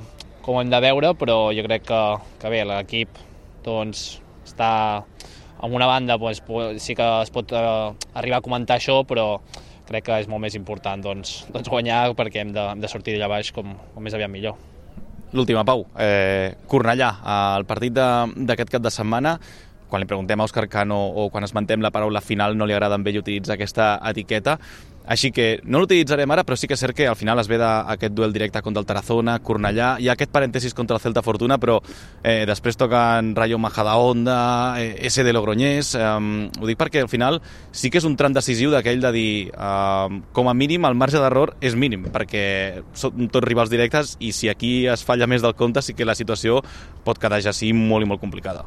de veure, però jo crec que bé, l'equip doncs, està en una banda, doncs, sí que es pot arribar a comentar això, però crec que és molt més important doncs guanyar, perquè hem de sortir d'allà baix com més aviat millor. L'última, Pau. Cornellà, el partit d'aquest cap de setmana, quan li preguntem a Òscar Cano o quan esmentem la paraula final no li agrada amb ell utilitzar aquesta etiqueta, així que no l'utilitzarem ara, però sí que és cert que al final es ve d'aquest duel directe contra el Tarazona, Cornellà, hi ha aquest parèntesis contra el Celta Fortuna, però després toquen Rayo Majadahonda, SD Logroñés. Ho dic perquè al final sí que és un tram decisiu d'aquell de dir com a mínim el marge d'error és mínim, perquè són tots rivals directes i si aquí es falla més del compte sí que la situació pot quedar ja així molt i molt complicada.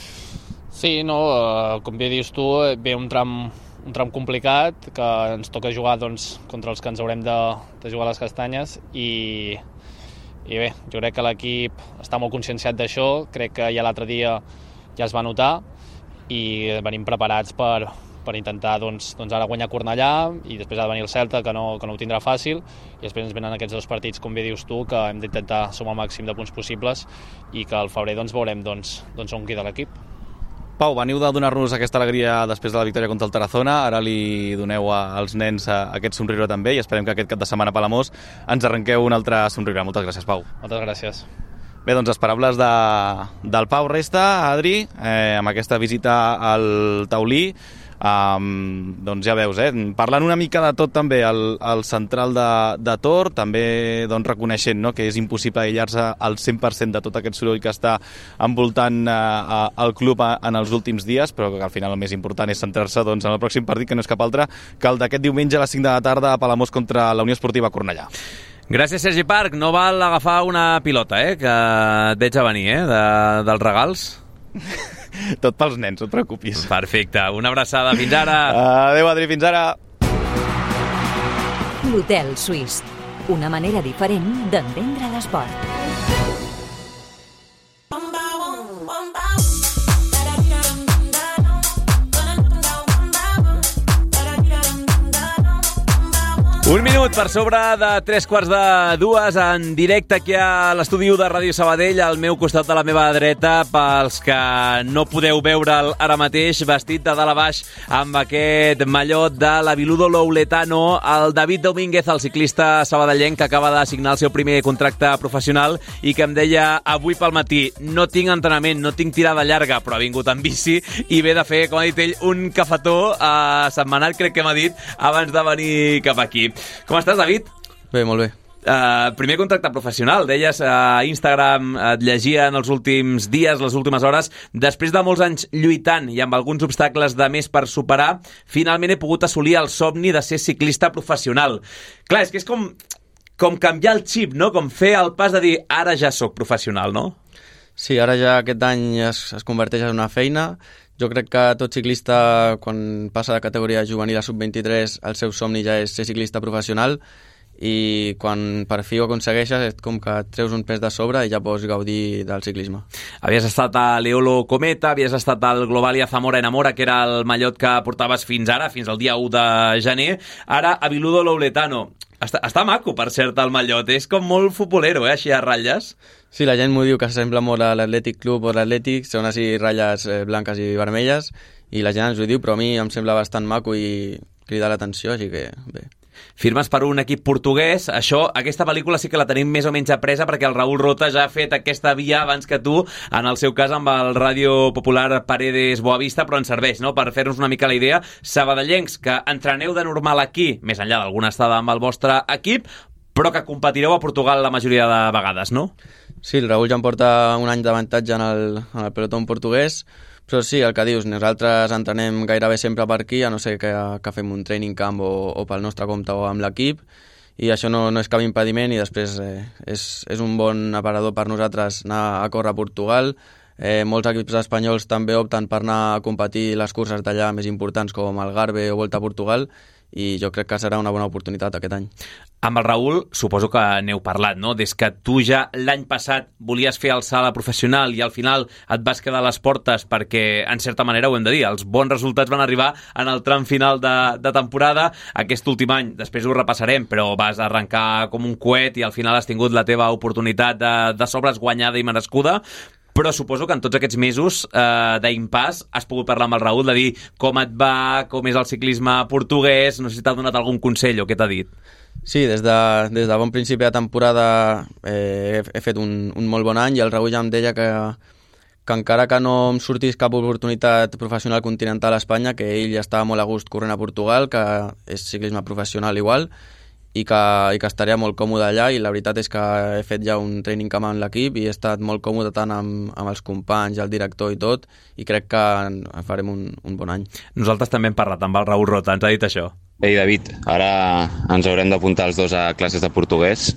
Sí, com bé dius tu, ve un tram complicat, que ens toca jugar doncs, contra els que ens haurem de jugar les castanyes i bé, jo crec que l'equip està molt conscienciat d'això, crec que ja l'altre dia ja es va notar i venim preparats per intentar doncs, ara guanyar Cornellà i després ha de venir el Celta, que no ho tindrà fàcil, i després ens venen aquests dos partits, com bé dius tu, que hem d'intentar sumar el màxim de punts possibles i que al febrer doncs, veurem on queda l'equip. Pau, veniu de donar-nos aquesta alegria després de la victòria contra el Tarazona, ara li doneu als nens aquest somriure també i esperem que aquest cap de setmana a Palamós ens arrenqueu un altre somriure. Moltes gràcies, Pau. Moltes gràcies. Bé, doncs les paraules del Pau Resta, Adri, amb aquesta visita al Taulí. Doncs ja veus, parlant una mica de tot també el central de Tor, també doncs, reconeixent que és impossible aïllar-se al 100% de tot aquest soroll que està envoltant el club en els últims dies, però que al final el més important és centrar-se doncs, en el pròxim partit, que no és cap altre que el d'aquest diumenge a les 5 de la tarda a Palamós contra la Unió Esportiva Cornellà. Gràcies, Sergi Parc. No val agafar una pilota, que et veig a venir, dels regals. Tot pels nens, no et preocupis. Perfecte, una abraçada, fins ara. Adéu, Adri, fins ara. L'Hotel Suís, una manera diferent d'entendre l'esport. Un minut minut per sobre de 3:45 en directe aquí a l'estudi de Ràdio Sabadell, al meu costat de la meva dreta, pels que no podeu veure'l ara mateix, vestit de dalt a baix amb aquest mallot de l'Aviludo Louletano, el David Domínguez, el ciclista sabadellenc que acaba de signar el seu primer contracte professional i que em deia avui pel matí: no tinc entrenament, no tinc tirada llarga, però ha vingut en bici i ve de fer, com ha dit ell, un cafetó setmanal, crec que m'ha dit, abans de venir cap aquí. Com estàs, David? Bé, molt bé. Primer contracte professional, deies a Instagram, et llegia en els últims dies, les últimes hores, després de molts anys lluitant i amb alguns obstacles de més per superar, finalment he pogut assolir el somni de ser ciclista professional. Clar, és que és com canviar el xip, no? Com fer el pas de dir, ara ja sóc professional, no? Sí, ara ja aquest any es converteix en una feina. Jo crec que tot ciclista, quan passa de categoria juvenil a sub-23, el seu somni ja és ser ciclista professional, i quan per fi ho aconsegueixes és com que et treus un pes de sobre i ja pots gaudir del ciclisme. Havies estat a l'Eolo Cometa, havies estat al Globalia Zamora Enamora, que era el mallot que portaves fins ara, fins al dia 1 de gener. Ara a Aviludo Louletano. Està maco, per cert, el mallot. És com molt futbolero, així a ratlles. Sí, la gent m'ho diu que sembla molt a l'Atlètic Club o l'Atlètic, són així ratlles blanques i vermelles, i la gent ens ho diu, però a mi em sembla bastant maco i crida l'atenció, així que bé. Firmes per un equip portuguès. Aquesta pel·lícula sí que la tenim més o menys apresa perquè el Raül Rota ja ha fet aquesta via abans que tu, en el seu cas amb el Ràdio Popular Paredes Boavista, però ens serveix, no?, per fer-nos una mica la idea. Sabadellencs que entreneu de normal aquí, més enllà d'alguna estada amb el vostre equip, però que competireu a Portugal la majoria de vegades, no? Sí, el Raül ja em porta un any d'avantatge en el pelotó portuguès, però sí, el que dius, nosaltres entrenem gairebé sempre per aquí, a no ser que fem un training camp o pel nostre compte o amb l'equip, i això no és cap impediment, i després és un bon aparador per nosaltres anar a córrer a Portugal. Molts equips espanyols també opten per anar a competir les curses d'allà més importants com el Garbe o Volta a Portugal, i jo crec que serà una bona oportunitat aquest any. Amb el Raül suposo que n'heu parlat, no? Des que tu ja l'any passat volies fer el salt a professional i al final et vas quedar a les portes perquè, en certa manera, ho hem de dir, els bons resultats van arribar en el tram final de temporada. Aquest últim any, després ho repassarem, però vas arrencar com un coet i al final has tingut la teva oportunitat de sobres guanyada i merescuda. Però suposo que en tots aquests mesos d'impàs has pogut parlar amb el Raül de dir com et va, com és el ciclisme portuguès, no sé si t'ha donat algun consell o què t'ha dit. Sí, des de bon principi de temporada he fet un molt bon any, i el Raül ja em deia que encara que no em sortís cap oportunitat professional continental a Espanya, que ell ja estava molt a gust corrent a Portugal, que és ciclisme professional igual, i que estaria molt còmode allà, i la veritat és que he fet ja un training camp amb l'equip i he estat molt còmode tant amb els companys, el director i tot, i crec que farem un bon any. Nosaltres també hem parlat amb el Raül Rota, ens ha dit això. Ei, David, ara ens haurem d'apuntar els dos a classes de portuguès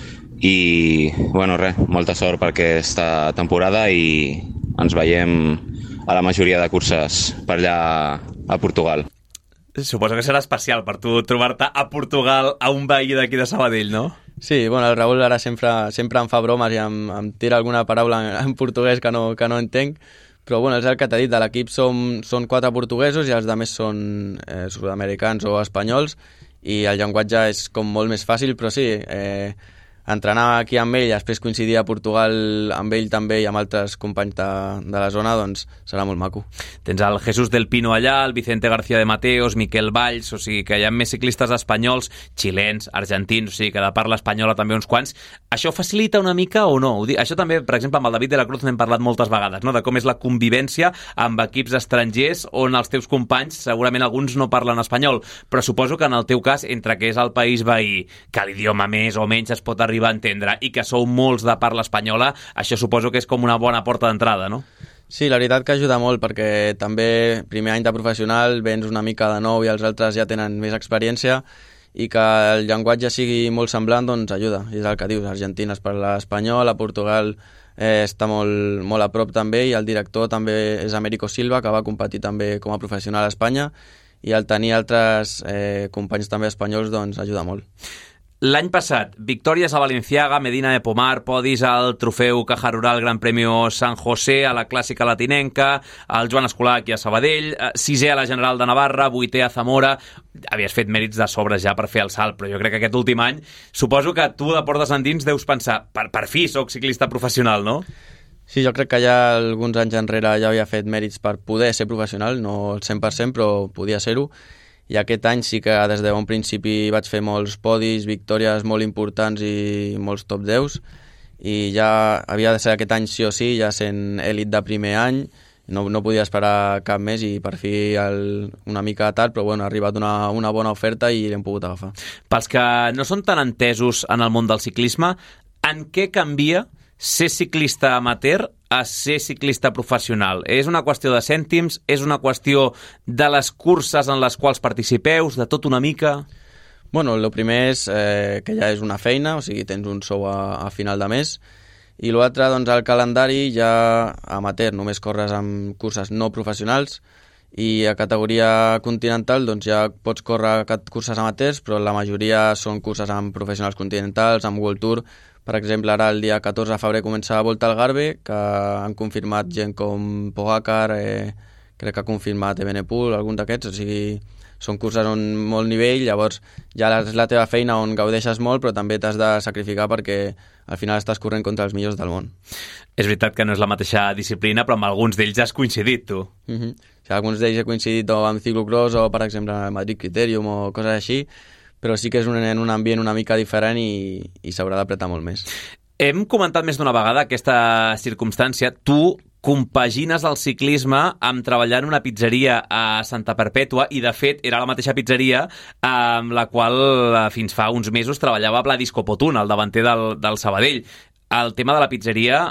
i, bueno, res, molta sort per aquesta temporada i ens veiem a la majoria de curses per allà a Portugal. Suposo que serà especial per tu trobar-te a Portugal a un veí d'aquí de Sabadell, no? Sí, bueno, el Raül ara sempre em fa bromes i em tira alguna paraula en portuguès que no entenc, però bueno, és el que t'ha dit, de l'equip són 4 portuguesos i els altres són sud-americans o espanyols, i el llenguatge és com molt més fàcil, però sí, entrenar aquí amb ell i després coincidir a Portugal amb ell també i amb altres companys de la zona, doncs serà molt maco. Tens el Jesús del Pino allà, el Vicente García de Mateos, Miquel Valls, o sigui que hi ha més ciclistes espanyols, xilens, argentins, o sigui que de parla espanyola també uns quants. Això facilita una mica o no? Això també, per exemple, amb el David de la Cruz n'hem parlat moltes vegades, no?, de com és la convivència amb equips estrangers on els teus companys, segurament alguns no parlen espanyol, però suposo que en el teu cas, entre que és el país veí, que l'idioma més o menys es pot arribar a entendre i que sou molts de parla espanyola, això suposo que és com una bona porta d'entrada, no? Sí, la veritat que ajuda molt, perquè també primer any de professional vens una mica de nou i els altres ja tenen més experiència, i que el llenguatge sigui molt semblant, doncs ajuda. I és el que dius, Argentina es parla espanyol, a Portugal està molt a prop també, i el director també és Américo Silva, que va competir també com a professional a Espanya, i el tenir altres companys també espanyols doncs ajuda molt. L'any passat, victòries a Valenciaga, Medina de Pomar, podis al trofeu Caja Rural Gran Premio San José, a la Clàssica Latinenca, al Joan Escolà aquí a Sabadell, 6è a la General de Navarra, 8è a Zamora. Havies fet mèrits de sobres ja per fer el salt, però jo crec que aquest últim any suposo que tu de portes endins deus pensar, per fi soc ciclista professional, no? Sí, jo crec que ja alguns anys enrere ja havia fet mèrits per poder ser professional, no el 100%, però podia ser-ho. I aquest any sí que des de bon principi vaig fer molts podis, victòries molt importants i molts top 10, i ja havia de ser aquest any sí o sí, ja sent elit de primer any, no podia esperar cap més i per fi una mica tard, però bueno, ha arribat una bona oferta i l'hem pogut agafar. Pels que no són tan entesos en el món del ciclisme, en què canvia ser ciclista amateur a ser ciclista professional? És una qüestió de cèntims? És una qüestió de les curses en les quals participeu, de tot una mica? Bueno, el primer és que ja és una feina, o sigui, tens un sou a final de mes, i l'altre, doncs, el calendari ja amateur, només corres amb curses no professionals, i a categoria continental doncs ja pots córrer curses amateurs, però la majoria són curses amb professionals continentals, amb World Tour. Per exemple, ara el dia 14 de febrer comença la Volta al Algarve, que han confirmat gent com Pogacar, crec que ha confirmat Evenepoel, algun d'aquests, o sigui, són curses on molt nivell, llavors ja és la teva feina on gaudeixes molt, però també t'has de sacrificar perquè al final estàs corrent contra els millors del món. És veritat que no és la mateixa disciplina, però amb alguns d'ells has coincidit, tu. O sigui, alguns d'ells he coincidit o amb ciclocross o, per exemple, amb Madrid Criterium o coses així, però sí que és en un ambient una mica diferent i s'haurà d'apretar molt més. Hem comentat més d'una vegada aquesta circumstància. Tu compagines el ciclisme amb treballar en una pizzeria a Santa Perpètua i, de fet, era la mateixa pizzeria amb la qual fins fa uns mesos treballava Vladis Copotun, el davanter del Sabadell. El tema de la pizzeria,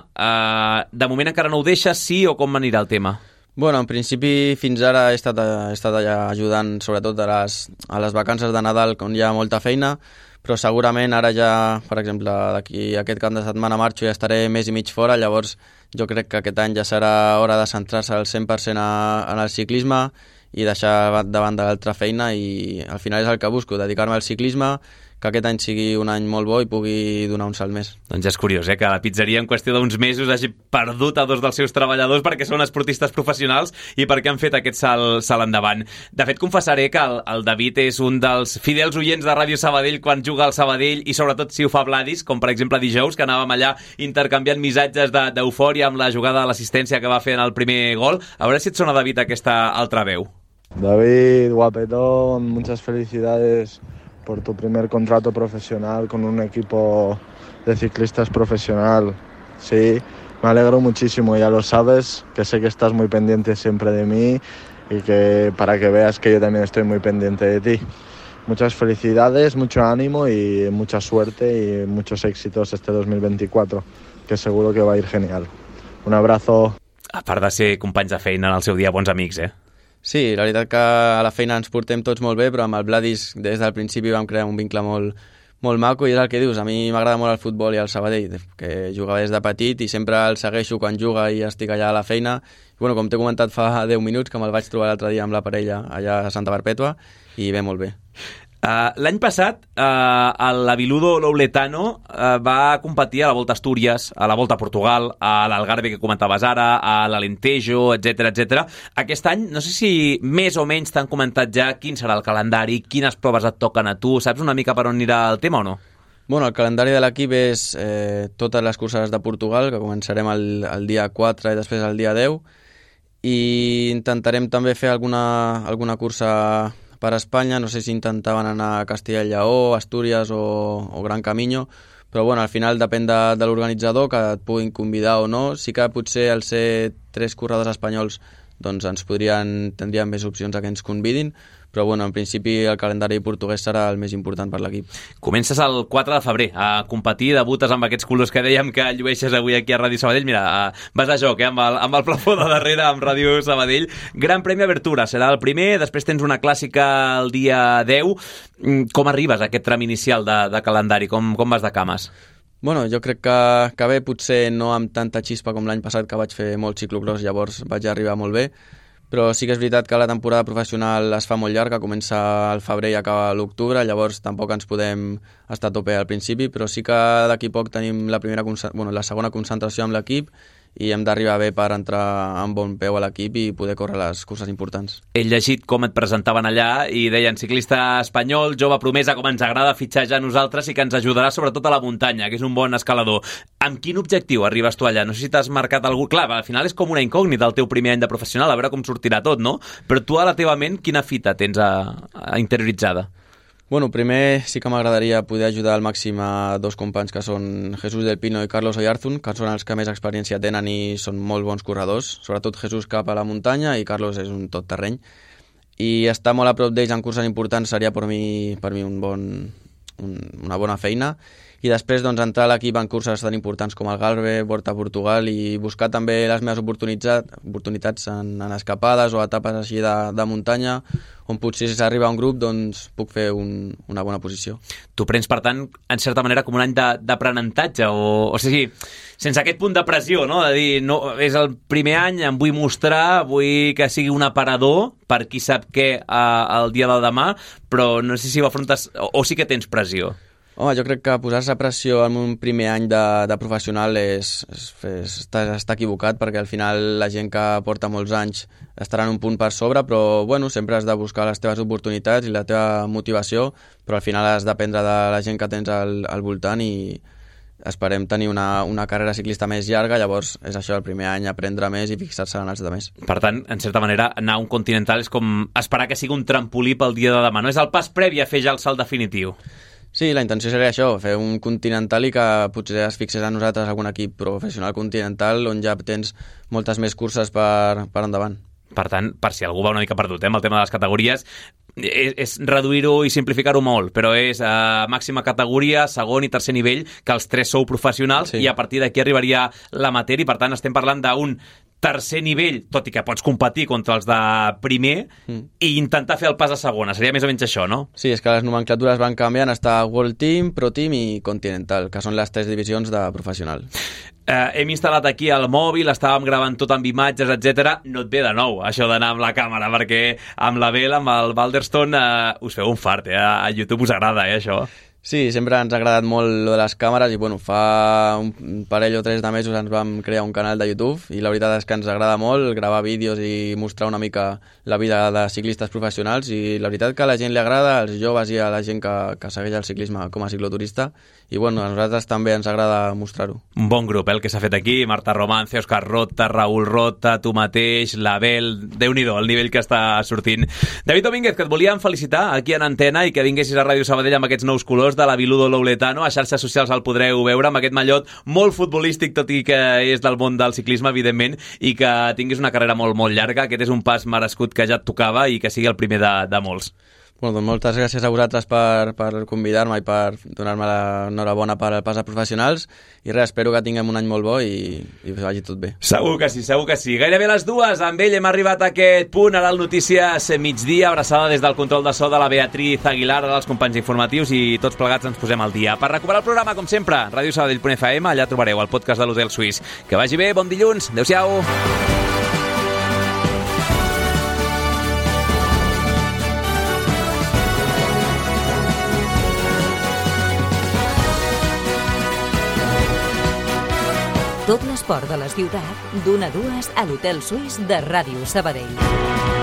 de moment encara no ho deixes, sí, o com anirà el tema? Bueno, en principi fins ara he estat allà ajudant sobretot a les vacances de Nadal, on hi ha molta feina, però segurament ara ja, per exemple, d'aquí aquest cap de setmana marxo i estaré mes i mig fora, llavors jo crec que aquest any ja serà hora de centrar-se al 100% en el ciclisme i deixar de banda l'altra feina, i al final és el que busco, dedicar-me al ciclisme, que aquest any sigui un any molt bo i pugui donar un salt més. Doncs és curiós, que la pizzeria en qüestió d'uns mesos hagi perdut a 2 dels seus treballadors perquè són esportistes professionals i perquè han fet aquest salt endavant. De fet, confessaré que el David és un dels fidels oients de Ràdio Sabadell quan juga al Sabadell, i sobretot si ho fa Vladis, com per exemple dijous, que anàvem allà intercanviant missatges d'eufòria amb la jugada de l'assistència que va fer en el primer gol. A veure si et sona, David, aquesta altra veu. David, guapetón, muchas felicidades por tu primer contrato profesional con un equipo de ciclistas profesional. Sí, me alegro muchísimo, ya lo sabes, que sé que estás muy pendiente siempre de mí y que para que veas que yo también estoy muy pendiente de ti. Muchas felicidades, mucho ánimo y mucha suerte y muchos éxitos este 2024, que seguro que va a ir genial. Un abrazo. A part de ser companys de feina en el seu dia, bons amics, Sí, la veritat que a la feina ens portem tots molt bé, però amb el Vladis des del principi vam crear un vincle molt maco, i és el que dius, a mi m'agrada molt el futbol i el Sabadell, que jugava des de petit i sempre el segueixo quan juga i estic allà a la feina. I, bueno, com t'he comentat fa 10 minuts, que me'l vaig trobar l'altre dia amb la parella allà a Santa Perpètua, i ve molt bé. L'any passat, l'Aviludo Louletano va competir a la Volta a Astúries, a la Volta a Portugal, a l'Algarve que comentaves ara, a l'Alentejo, etc. Aquest any, no sé si més o menys t'han comentat ja quin serà el calendari, quines proves et toquen a tu, saps una mica per on anirà el tema o no? Bueno, el calendari de l'equip és totes les curses de Portugal, que començarem el dia 4 i després el dia 10, i intentarem també fer alguna cursa per Espanya. No sé si intentaven anar a Castilla i Lleó, Astúries o Gran Camino, però bueno, al final depèn de l'organitzador, que et puguin convidar o no. Sí que potser al ser 3 corredors espanyols doncs tindrien més opcions a que ens convidin, però bueno, en principi el calendari portuguès serà el més important per l'equip. Comences el 4 de febrer a competir, debutes amb aquests colors que dèiem que llueixes avui aquí a Ràdio Sabadell. Mira, vas a joc, amb el plafó de darrere amb Ràdio Sabadell. Gran Premi Abertura, serà el primer, després tens una clàssica el dia 10. Com arribes a aquest tram inicial de calendari? Com vas de cames? Bueno, jo crec que bé, potser no amb tanta xispa com l'any passat, que vaig fer molt ciclocross, llavors vaig arribar molt bé, però sí que és veritat que la temporada professional es fa molt llarga, comença al febrer i acaba a l'octubre, llavors tampoc ens podem estar a tope al principi, però sí que d'aquí poc tenim la segona concentració amb l'equip i hem d'arribar bé per entrar amb bon peu a l'equip i poder córrer les curses importants. He llegit com et presentaven allà i deien ciclista espanyol, jove promesa, com ens agrada fitxejar a nosaltres i que ens ajudarà sobretot a la muntanya, que és un bon escalador. Amb quin objectiu arribes tu allà? No sé si t'has marcat algú... Clar, al final és com una incògnita el teu primer any de professional, a veure com sortirà tot, no? Però tu a la teva ment quina fita tens interioritzada? Bueno, primer sí que m'agradaria poder ajudar al màxim a dos companys que són Jesús del Pino i Carlos Oyarzun, que són els que més experiència tenen i són molt bons corredors, sobretot Jesús cap a la muntanya i Carlos és un tot terreny. I estar molt a prop d'ells en curses importants seria per mi una bona feina. I després doncs, entrar a l'equip en curses tan importants com el Galve, Volta a Portugal i buscar també les meves oportunitats en escapades o etapes així de muntanya, on potser si s'arriba a un grup doncs, puc fer una bona posició. Tu prens, per tant, en certa manera com un any d'aprenentatge, o sigui, sense aquest punt de pressió, no? De dir, no, és el primer any, em vull mostrar, vull que sigui un aparador per qui sap què el dia de demà, però no sé si ho afrontes o sí que tens pressió. Home, jo crec que posar-se pressió en un primer any de professional està equivocat, perquè al final la gent que porta molts anys estarà en un punt per sobre, però bueno, sempre has de buscar les teves oportunitats i la teva motivació, però al final has d'aprendre de la gent que tens al voltant i esperem tenir una carrera ciclista més llarga, llavors és això, el primer any aprendre més i fixar-se en els altres. Per tant, en certa manera, anar a un Continental és com esperar que sigui un trampolí pel dia de demà, no? És el pas previ a fer ja el salt definitiu. Sí, la intenció seria això, fer un Continental i que potser es fixés a nosaltres algun equip professional continental on ja tens moltes més curses per endavant. Per tant, per si algú va una mica perdut, amb el tema de les categories, és reduir-ho i simplificar-ho molt, però és màxima categoria, segon i tercer nivell, que els tres sou professionals, sí. I a partir d'aquí arribaria l'amateur i per tant estem parlant d'un tercer nivell, tot i que pots competir contra els de primer i intentar fer el pas a segona. Seria més o menys això, no? Sí, és que les nomenclatures van canviant, està World Team, Pro Team i Continental, que són les tres divisions de professional. Hem instal·lat aquí el mòbil, estàvem gravant tot amb imatges, etc. No et ve de nou això d'anar amb la càmera, perquè amb la Bel, amb el Balderstone, us feu un fart, a YouTube us agrada, això. Sí, sempre ens ha agradat molt lo de les càmeres i bueno, fa un parell o 3 de mesos ens vam crear un canal de YouTube i la veritat és que ens agrada molt gravar vídeos i mostrar una mica la vida de ciclistes professionals i la veritat que a la gent li agrada, als joves i a la gent que segueix el ciclisme com a cicloturista i bueno, a nosaltres també ens agrada mostrar-ho. Un bon grup, el que s'ha fet aquí, Marta Romance, Òscar Rota, Raül Rota, tu mateix, l'Abel, Déu-n'hi-do, el nivell que està sortint. David Domínguez, que et volíem felicitar aquí en antena i que vinguessis a Ràdio Sabadell amb aquests nous colors de la Viludo Louletano. A xarxes socials el podreu veure amb aquest mallot molt futbolístic, tot i que és del món del ciclisme, evidentment, i que tinguis una carrera molt, molt llarga. Aquest és un pas merescut que ja et tocava i que sigui el primer de molts. Bueno, doncs moltes gràcies a vosaltres per convidar-me i per donar-me l'enhorabona per al pas a professionals i res, espero que tinguem un any molt bo i vagi tot bé. Segur que sí, segur que sí. Gairebé les 2, amb ell hem arribat a aquest punt, ara el Notícies migdia, abraçada des del control de so de la Beatriz Aguilar, dels companys informatius i tots plegats ens posem al dia. Per recuperar el programa, com sempre, radiosabadell.fm, allà trobareu el podcast de l'Hotel Suís. Que vagi bé, bon dilluns, adeu-siau. Tot l'esport de la ciutat, d'1 a 2 a l'Hotel Suís de Ràdio Sabadell.